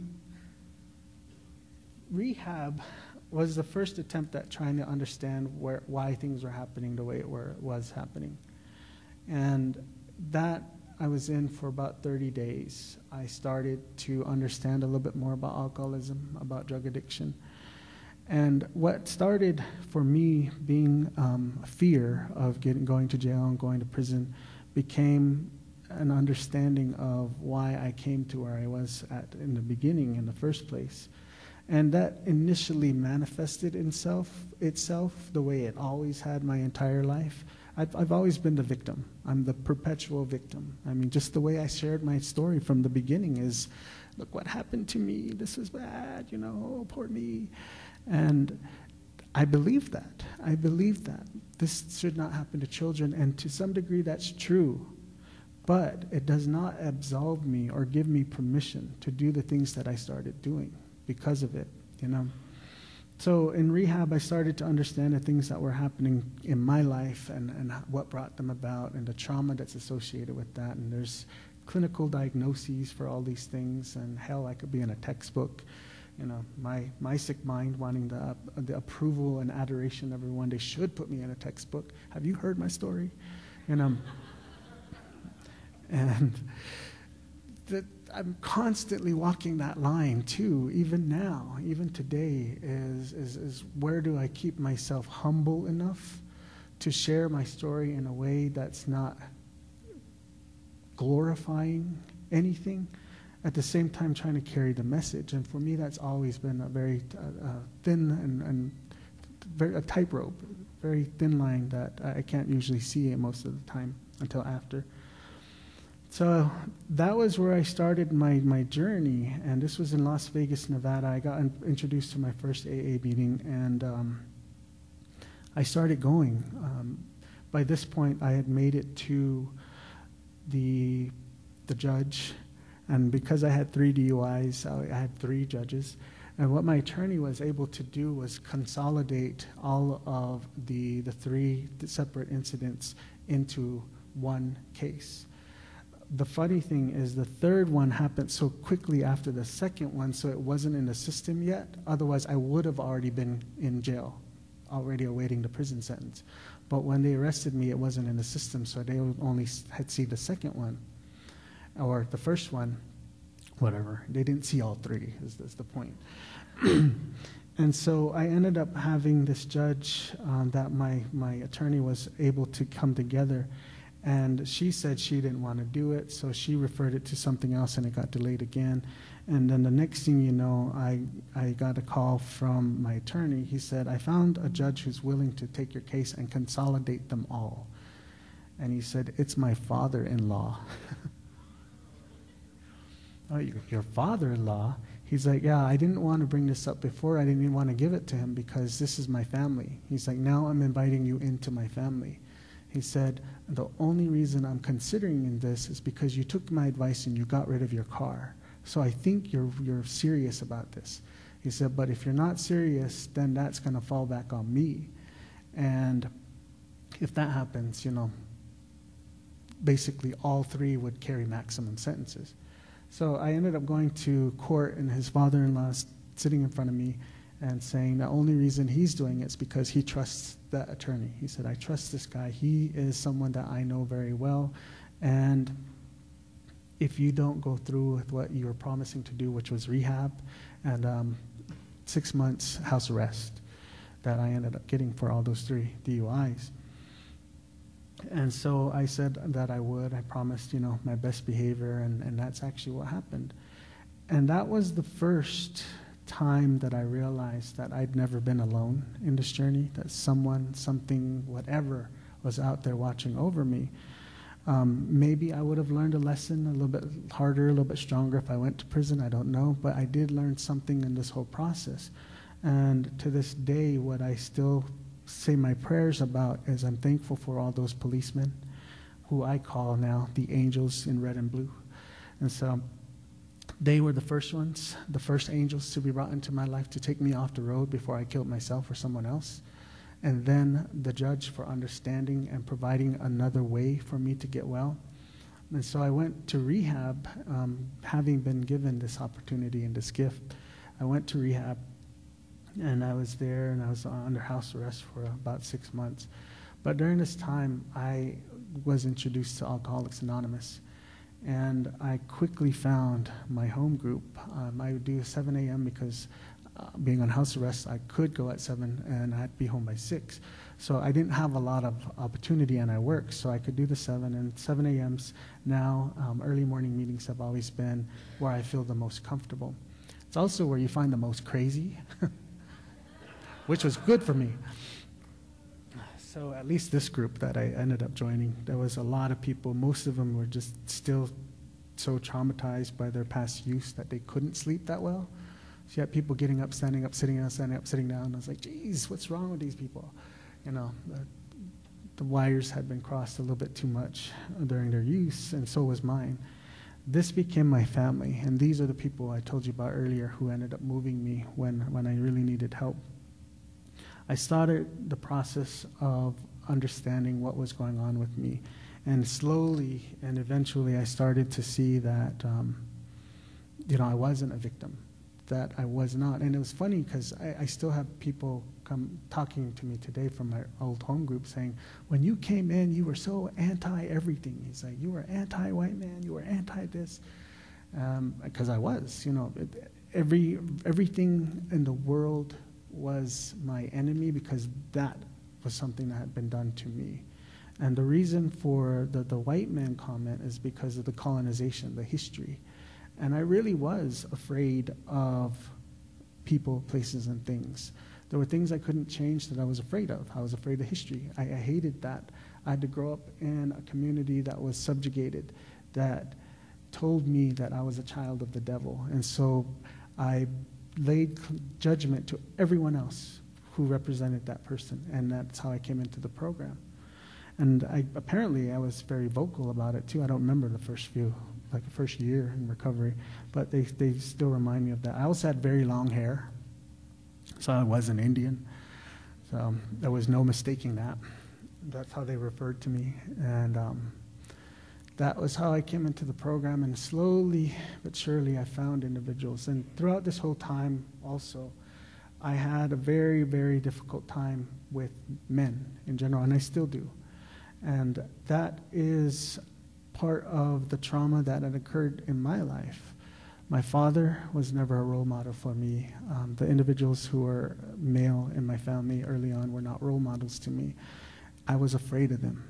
rehab was the first attempt at trying to understand where, why things were happening the way it were, was happening. And that I was in for about thirty days. I started to understand a little bit more about alcoholism, about drug addiction. And what started for me being um, fear of getting, going to jail and going to prison became an understanding of why I came to where I was at in the beginning in the first place. And that initially manifested itself, itself the way it always had my entire life. I've, I've always been the victim. I'm the perpetual victim. I mean, just the way I shared my story from the beginning is, look what happened to me. This was bad, you know, oh, poor me. And I believe that. I believe that. This should not happen to children, and to some degree that's true. But it does not absolve me or give me permission to do the things that I started doing because of it, you know. So in rehab, I started to understand the things that were happening in my life and, and what brought them about and the trauma that's associated with that. And there's clinical diagnoses for all these things, and hell, I could be in a textbook. You know, my, my sick mind wanting the, uh, the approval and adoration of everyone. They should put me in a textbook. Have you heard my story? You know, and the, I'm constantly walking that line too, even now, even today, is, is, is where do I keep myself humble enough to share my story in a way that's not glorifying anything, at the same time trying to carry the message. And for me, that's always been a very uh, uh, thin and, and very, a tightrope, very thin line that I can't usually see it most of the time until after. So that was where I started my, my journey, and this was in Las Vegas, Nevada. I got in, introduced to my first A A meeting, and um, I started going. Um, by this point, I had made it to the, the judge, and because I had three D U Is, I, I had three judges, and what my attorney was able to do was consolidate all of the, the three separate incidents into one case. The funny thing is the third one happened so quickly after the second one, so it wasn't in the system yet. Otherwise, I would have already been in jail, already awaiting the prison sentence. But when they arrested me, it wasn't in the system, so they only had seen the second one, or the first one, whatever. They didn't see all three, is, is the point. And so I ended up having this judge um, that my, my attorney was able to come together. And she said she didn't want to do it, so she referred it to something else, and it got delayed again. And then the next thing you know, I, I got a call from my attorney. He said, I found a judge who's willing to take your case and consolidate them all. And he said, it's my father-in-law. Oh, your father-in-law? He's like, yeah, I didn't want to bring this up before. I didn't even want to give it to him because this is my family. He's like, now I'm inviting you into my family. He said, the only reason I'm considering this is because you took my advice and you got rid of your car. So I think you're, you're serious about this. He said, but if you're not serious, then that's going to fall back on me. And if that happens, you know, basically all three would carry maximum sentences. So I ended up going to court, and his father-in-law sitting in front of me and saying the only reason he's doing it is because he trusts that attorney. He said, I trust this guy. He is someone that I know very well, and if you don't go through with what you were promising to do, which was rehab and um, six months house arrest that I ended up getting for all those three D U Is. And so I said that I would. I promised, you know, my best behavior, and, and that's actually what happened. And that was the first time that I realized that I'd never been alone in this journey, that someone, something, whatever was out there watching over me. Um, maybe I would have learned a lesson a little bit harder, a little bit stronger if I went to prison, I don't know, but I did learn something in this whole process. And to this day, what I still say my prayers about is I'm thankful for all those policemen who I call now the angels in red and blue. And so they were the first ones, the first angels to be brought into my life to take me off the road before I killed myself or someone else. And then the judge for understanding and providing another way for me to get well. And so I went to rehab, um, having been given this opportunity and this gift. I went to rehab, and I was there, and I was under house arrest for about six months. But during this time, I was introduced to Alcoholics Anonymous, and I quickly found my home group. Um, I would do seven a m because uh, being on house arrest, I could go at seven, and I'd be home by six. So I didn't have a lot of opportunity, and I worked, so I could do the seven, and seven a m s now, um, early morning meetings have always been where I feel the most comfortable. It's also where you find the most crazy, which was good for me. So at least this group that I ended up joining, there was a lot of people. Most of them were just still so traumatized by their past use that they couldn't sleep that well. So you had people getting up, standing up, sitting down, standing up, sitting down. I was like, geez, what's wrong with these people? You know, the, the wires had been crossed a little bit too much during their use, and so was mine. This became my family, and these are the people I told you about earlier who ended up moving me when, when I really needed help. I started the process of understanding what was going on with me, and slowly and eventually I started to see that, um, you know, I wasn't a victim, that I was not. And it was funny because I, I still have people come talking to me today from my old home group saying, when you came in, you were so anti-everything. He's like, you were anti-white man, you were anti-this, because um, I was, you know, it, every everything in the world was my enemy because that was something that had been done to me. And the reason for the, the white man comment is because of the colonization, the history. And I really was afraid of people, places, and things. There were things I couldn't change that I was afraid of. I was afraid of history. I, I hated that. I had to grow up in a community that was subjugated, that told me that I was a child of the devil. And so I laid judgment to everyone else who represented that person, and that's how I came into the program. And I, apparently I was very vocal about it too. I don't remember the first few, like the first year in recovery, but they, they still remind me of that. I also had very long hair, so I was an Indian, so there was no mistaking that. That's how they referred to me, and um, that was how I came into the program, and slowly but surely I found individuals. And throughout this whole time also, I had a very, very difficult time with men in general, and I still do. And that is part of the trauma that had occurred in my life. My father was never a role model for me. Um, the individuals who were male in my family early on were not role models to me. I was afraid of them.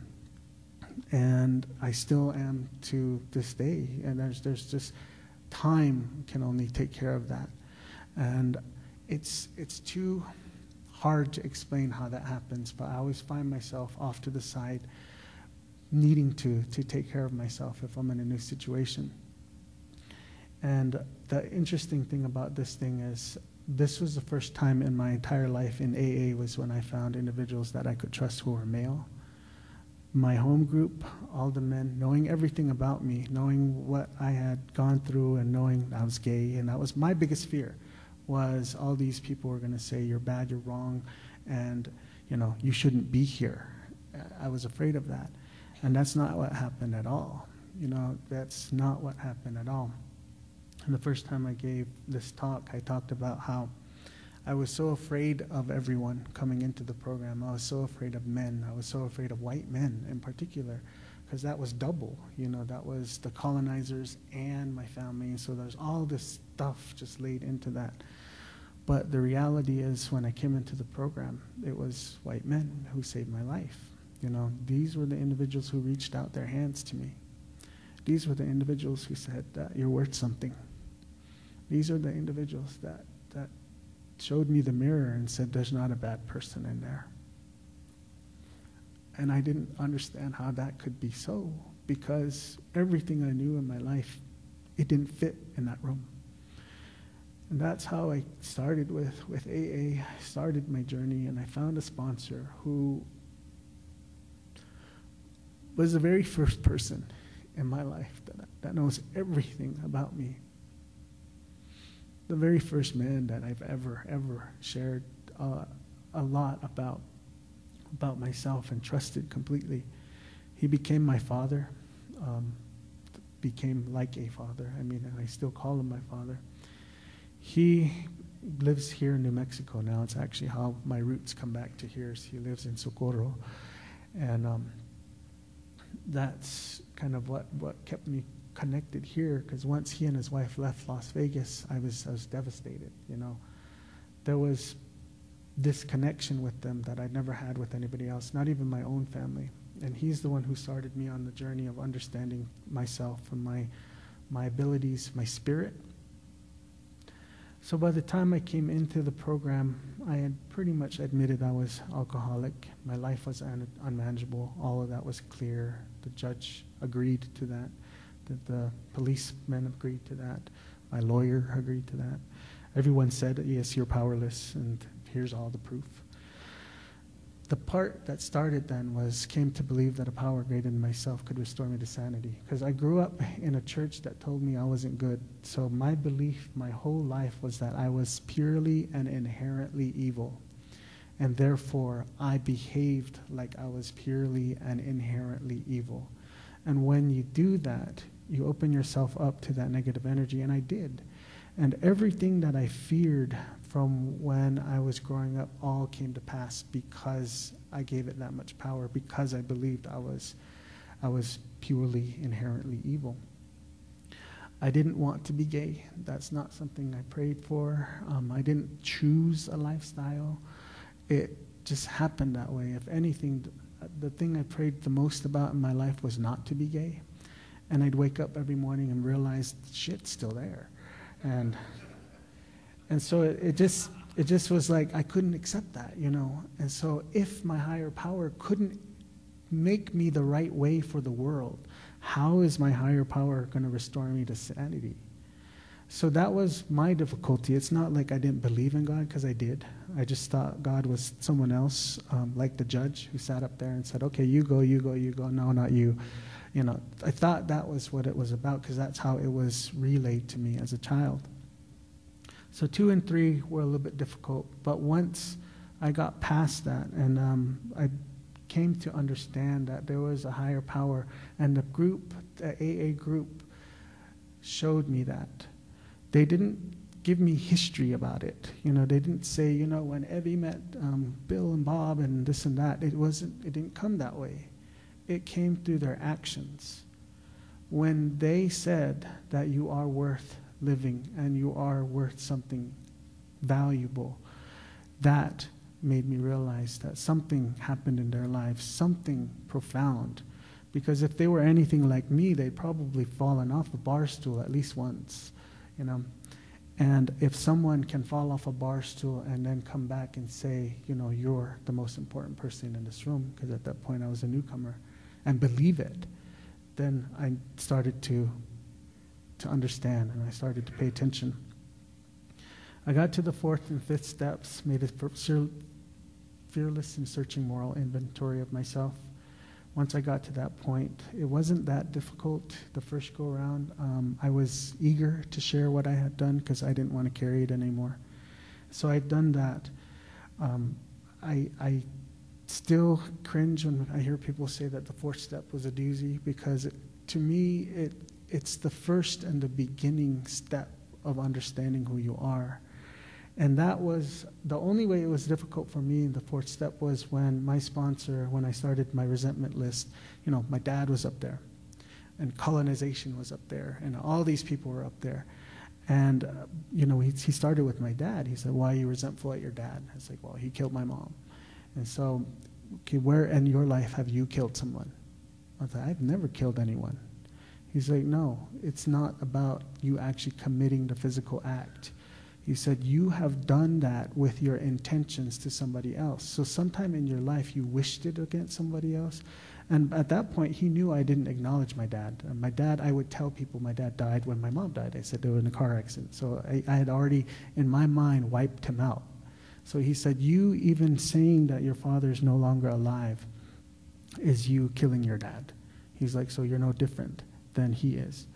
And I still am to this day. And there's there's just time can only take care of that. And it's it's too hard to explain how that happens, but I always find myself off to the side needing to to take care of myself if I'm in a new situation. And the interesting thing about this thing is this was the first time in my entire life in A A was when I found individuals that I could trust who were male. my home group, all the men, knowing everything about me, knowing what I had gone through and knowing I was gay, and that was my biggest fear, was all these people were going to say, you're bad, you're wrong, and, you know, you shouldn't be here. I was afraid of that. And that's not what happened at all. You know, that's not what happened at all. And the first time I gave this talk, I talked about how I was so afraid of everyone coming into the program. I was so afraid of men. I was so afraid of white men in particular, because that was double. You know, that was the colonizers and my family. And so there's all this stuff just laid into that. But the reality is, when I came into the program, it was white men who saved my life. You know, these were the individuals who reached out their hands to me. These were the individuals who said that you're worth something. These are the individuals that, that showed me the mirror and said, there's not a bad person in there. And I didn't understand how that could be so, because everything I knew in my life, it didn't fit in that room. And that's how I started with, with A A. I started my journey, and I found a sponsor who was the very first person in my life that, that knows everything about me. The very first man that I've ever, ever shared uh, a lot about, about myself and trusted completely. He became my father, um, became like a father. I mean, I still call him my father. He lives here in New Mexico now. It's actually how my roots come back to here. He lives in Socorro. And um, that's kind of what, what kept me connected here, because once he and his wife left Las Vegas, I was I was devastated. You know, there was this connection with them that I'd never had with anybody else, not even my own family. And he's the one who started me on the journey of understanding myself and my my abilities, my spirit. So by the time I came into the program, I had pretty much admitted I was alcoholic. My life was un- unmanageable. All of that was clear. The judge agreed to that. That the policemen agreed to that. My lawyer agreed to that. Everyone said, yes, you're powerless, and here's all the proof. The part that started then was, came to believe that a power greater than myself could restore me to sanity. Because I grew up in a church that told me I wasn't good. So my belief, my whole life, was that I was purely and inherently evil. And therefore, I behaved like I was purely and inherently evil. And when you do that, you open yourself up to that negative energy, and I did. And everything that I feared from when I was growing up all came to pass because I gave it that much power, because I believed I was, I was purely inherently evil. I didn't want to be gay. That's not something I prayed for. Um, I didn't choose a lifestyle. It just happened that way. If anything, the thing I prayed the most about in my life was not to be gay. And I'd wake up every morning and realize shit's still there. And and so it, it just it just was like I couldn't accept that, you know. And so if my higher power couldn't make me the right way for the world, how is my higher power going to restore me to sanity? So that was my difficulty. It's not like I didn't believe in God, because I did. I just thought God was someone else, um, like the judge who sat up there and said, okay, you go, you go, you go. No, not you. You know, I thought that was what it was about, because that's how it was relayed to me as a child. So two and three were a little bit difficult, but once I got past that, and um, I came to understand that there was a higher power, and the group, the A A group, showed me that. They didn't give me history about it. You know, they didn't say, you know, when Evie met um, Bill and Bob and this and that. It wasn't. It didn't come that way. It came through their actions. When they said that you are worth living and you are worth something valuable, that made me realize that something happened in their lives, something profound. Because if they were anything like me, they'd probably fallen off a bar stool at least once, you know. And if someone can fall off a bar stool and then come back and say, you know, you're the most important person in this room, because at that point I was a newcomer, and believe it, then I started to to understand, and I started to pay attention. I got to the fourth and fifth steps, made a fearless and searching moral inventory of myself, once I got to that point, it wasn't that difficult the first go around. Um, I was eager to share what I had done because I didn't want to carry it anymore. So I'd done that. Um, I, I still cringe when I hear people say that the fourth step was a doozy, because it, to me, it it's the first and the beginning step of understanding who you are. And that was the only way it was difficult for me. The fourth step was when my sponsor, when I started my resentment list, you know, my dad was up there, and colonization was up there, and all these people were up there. And, uh, you know, he, he started with my dad. He said, why are you resentful at your dad? I was like, well, he killed my mom. And so, okay, where in your life have you killed someone? I was like, I've never killed anyone. He's like, no, it's not about you actually committing the physical act. He said, you have done that with your intentions to somebody else. So sometime in your life, you wished it against somebody else. And at that point, he knew I didn't acknowledge my dad. Uh, my dad, I would tell people my dad died when my mom died. I said they were in a car accident. So I, I had already, in my mind, wiped him out. So he said, you even saying that your father is no longer alive is you killing your dad. He's like, so you're no different than he is.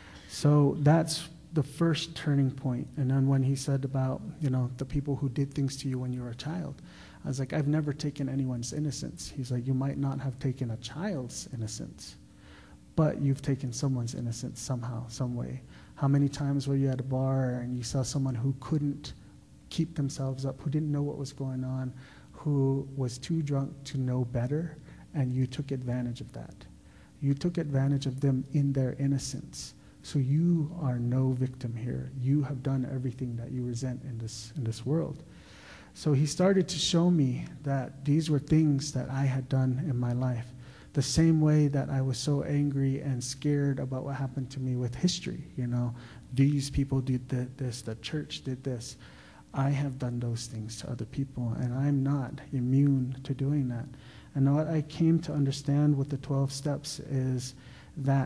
So that's the first turning point. And then when he said about, you know, the people who did things to you when you were a child, I was like, I've never taken anyone's innocence. He's like, you might not have taken a child's innocence, but you've taken someone's innocence somehow, some way. How many times were you at a bar and you saw someone who couldn't keep themselves up, who didn't know what was going on, who was too drunk to know better, and you took advantage of that. You took advantage of them in their innocence. So you are no victim here. You have done everything that you resent in this in this world. So he started to show me that these were things that I had done in my life. The same way that I was so angry and scared about what happened to me with history. You know, these people did this, the church did this. I have done those things to other people, and I'm not immune to doing that. And what I came to understand with the twelve steps is that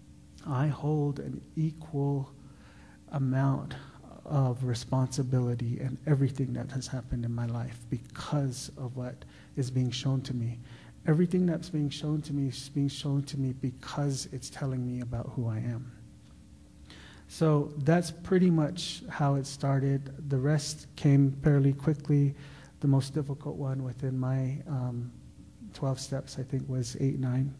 I hold an equal amount of responsibility in everything that has happened in my life because of what is being shown to me. Everything that's being shown to me is being shown to me because it's telling me about who I am. So that's pretty much how it started. The rest came fairly quickly. The most difficult one within my um, twelve steps, I think, was eight, nine.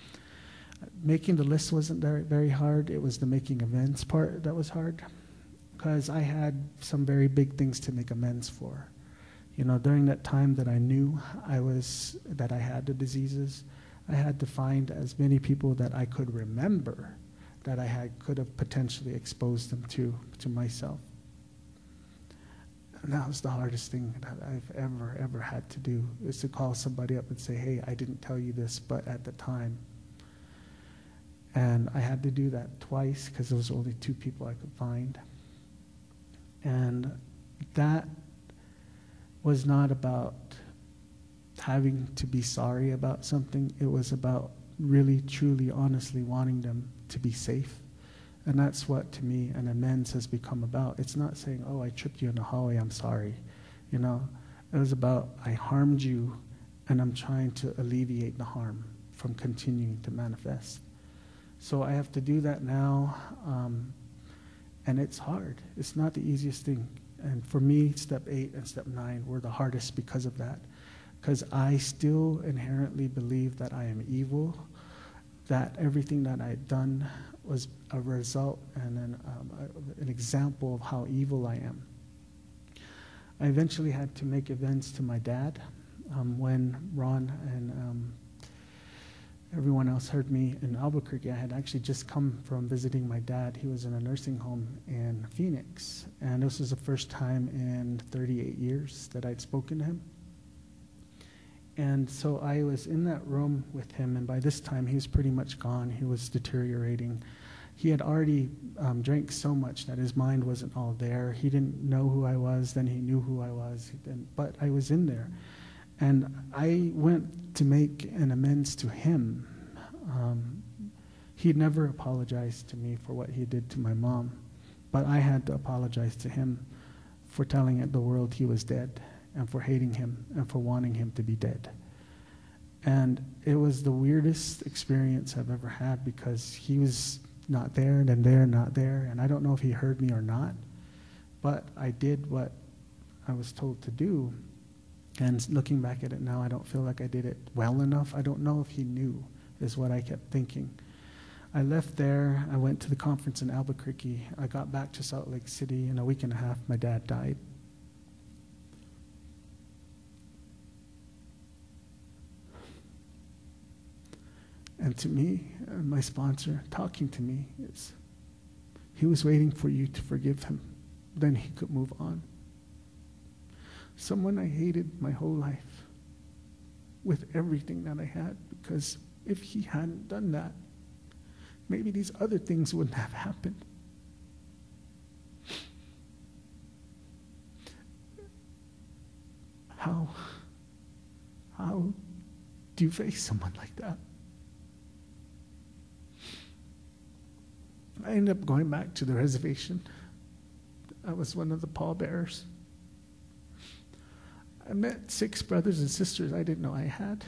Making the list wasn't very, very hard. It was the making amends part that was hard, because I had some very big things to make amends for. You know, during that time that I knew I was, that I had the diseases, I had to find as many people that I could remember that I had could have potentially exposed them to, to myself. And that was the hardest thing that I've ever, ever had to do, is to call somebody up and say, hey, I didn't tell you this, but at the time. And I had to do that twice because there was only two people I could find. And that was not about having to be sorry about something. It was about really, truly, honestly wanting them to be safe. And that's what, to me, an amends has become about. It's not saying, oh, I tripped you in the hallway, I'm sorry. You know, it was about, I harmed you, and I'm trying to alleviate the harm from continuing to manifest. So I have to do that now, um, and it's hard. It's not the easiest thing. And for me, step eight and step nine were the hardest because of that. Because I still inherently believe that I am evil, that everything that I had done was a result and an, um, an example of how evil I am. I eventually had to make amends to my dad um, when Ron and um, everyone else heard me in Albuquerque. I had actually just come from visiting my dad. He was in a nursing home in Phoenix. And this was the first time in thirty-eight years that I'd spoken to him. And so I was in that room with him, and by this time he was pretty much gone. He was deteriorating. He had already um, drank so much that his mind wasn't all there. He didn't know who I was, then he knew who I was, but I was in there. And I went to make an amends to him. Um, he'd never apologized to me for what he did to my mom, but I had to apologize to him for telling the world he was dead, and for hating him, and for wanting him to be dead. And it was the weirdest experience I've ever had because he was not there, and then there, not there, and I don't know if he heard me or not, but I did what I was told to do. And looking back at it now, I don't feel like I did it well enough. I don't know if he knew, is what I kept thinking. I left there, I went to the conference in Albuquerque. I got back to Salt Lake City. In a week and a half, my dad died. And to me, uh, my sponsor talking to me is, he was waiting for you to forgive him. Then he could move on. Someone I hated my whole life with everything that I had, because if he hadn't done that, maybe these other things wouldn't have happened. How, how do you face someone like that? I ended up going back to the reservation. I was one of the pallbearers. I met six brothers and sisters I didn't know I had.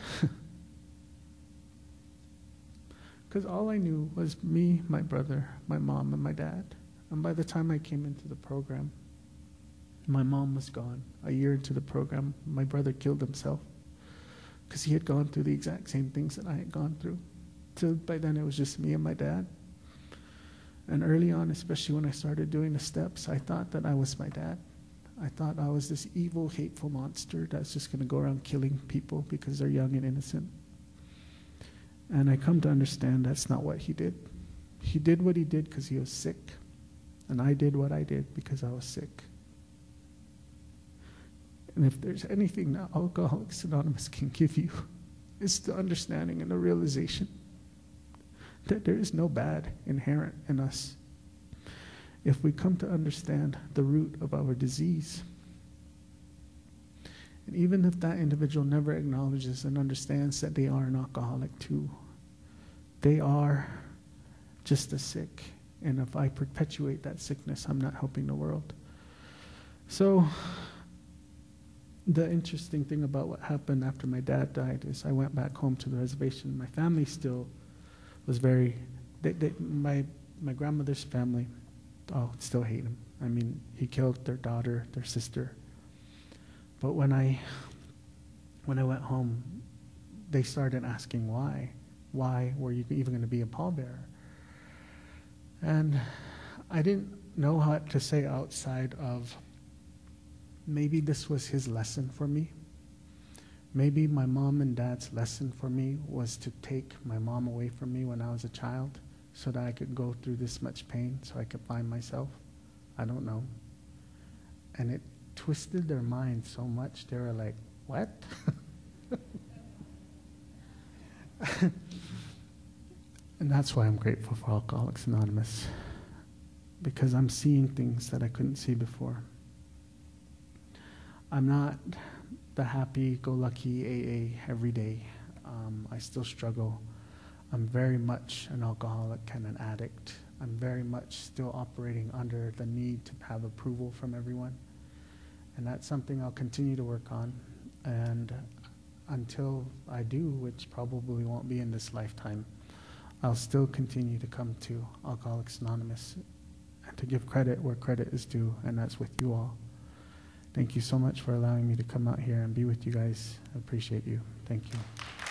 Because all I knew was me, my brother, my mom, and my dad. And by the time I came into the program, my mom was gone. A year into the program, my brother killed himself because he had gone through the exact same things that I had gone through. Till by then it was just me and my dad. And early on, especially when I started doing the steps, I thought that I was my dad. I thought I was this evil, hateful monster that's just going to go around killing people because they're young and innocent. And I come to understand that's not what he did. He did what he did because he was sick. And I did what I did because I was sick. And if there's anything that Alcoholics Anonymous can give you, it's the understanding and the realization that there is no bad inherent in us. If we come to understand the root of our disease, and even if that individual never acknowledges and understands that they are an alcoholic too, they are just as sick. And if I perpetuate that sickness, I'm not helping the world. So the interesting thing about what happened after my dad died is I went back home to the reservation. My family still was very, they, they, my my grandmother's family, oh, still hate him. I mean, he killed their daughter, their sister. But when I, when I went home, they started asking why. Why were you even going to be a pallbearer? And I didn't know how to say outside of, maybe this was his lesson for me. Maybe my mom and dad's lesson for me was to take my mom away from me when I was a child so that I could go through this much pain, so I could find myself. I don't know. And it twisted their minds so much, they were like, what? And that's why I'm grateful for Alcoholics Anonymous, because I'm seeing things that I couldn't see before. I'm not the happy-go-lucky A A every day. Um, I still struggle. I'm very much an alcoholic and an addict. I'm very much still operating under the need to have approval from everyone. And that's something I'll continue to work on. And until I do, which probably won't be in this lifetime, I'll still continue to come to Alcoholics Anonymous and to give credit where credit is due, and that's with you all. Thank you so much for allowing me to come out here and be with you guys. I appreciate you. Thank you.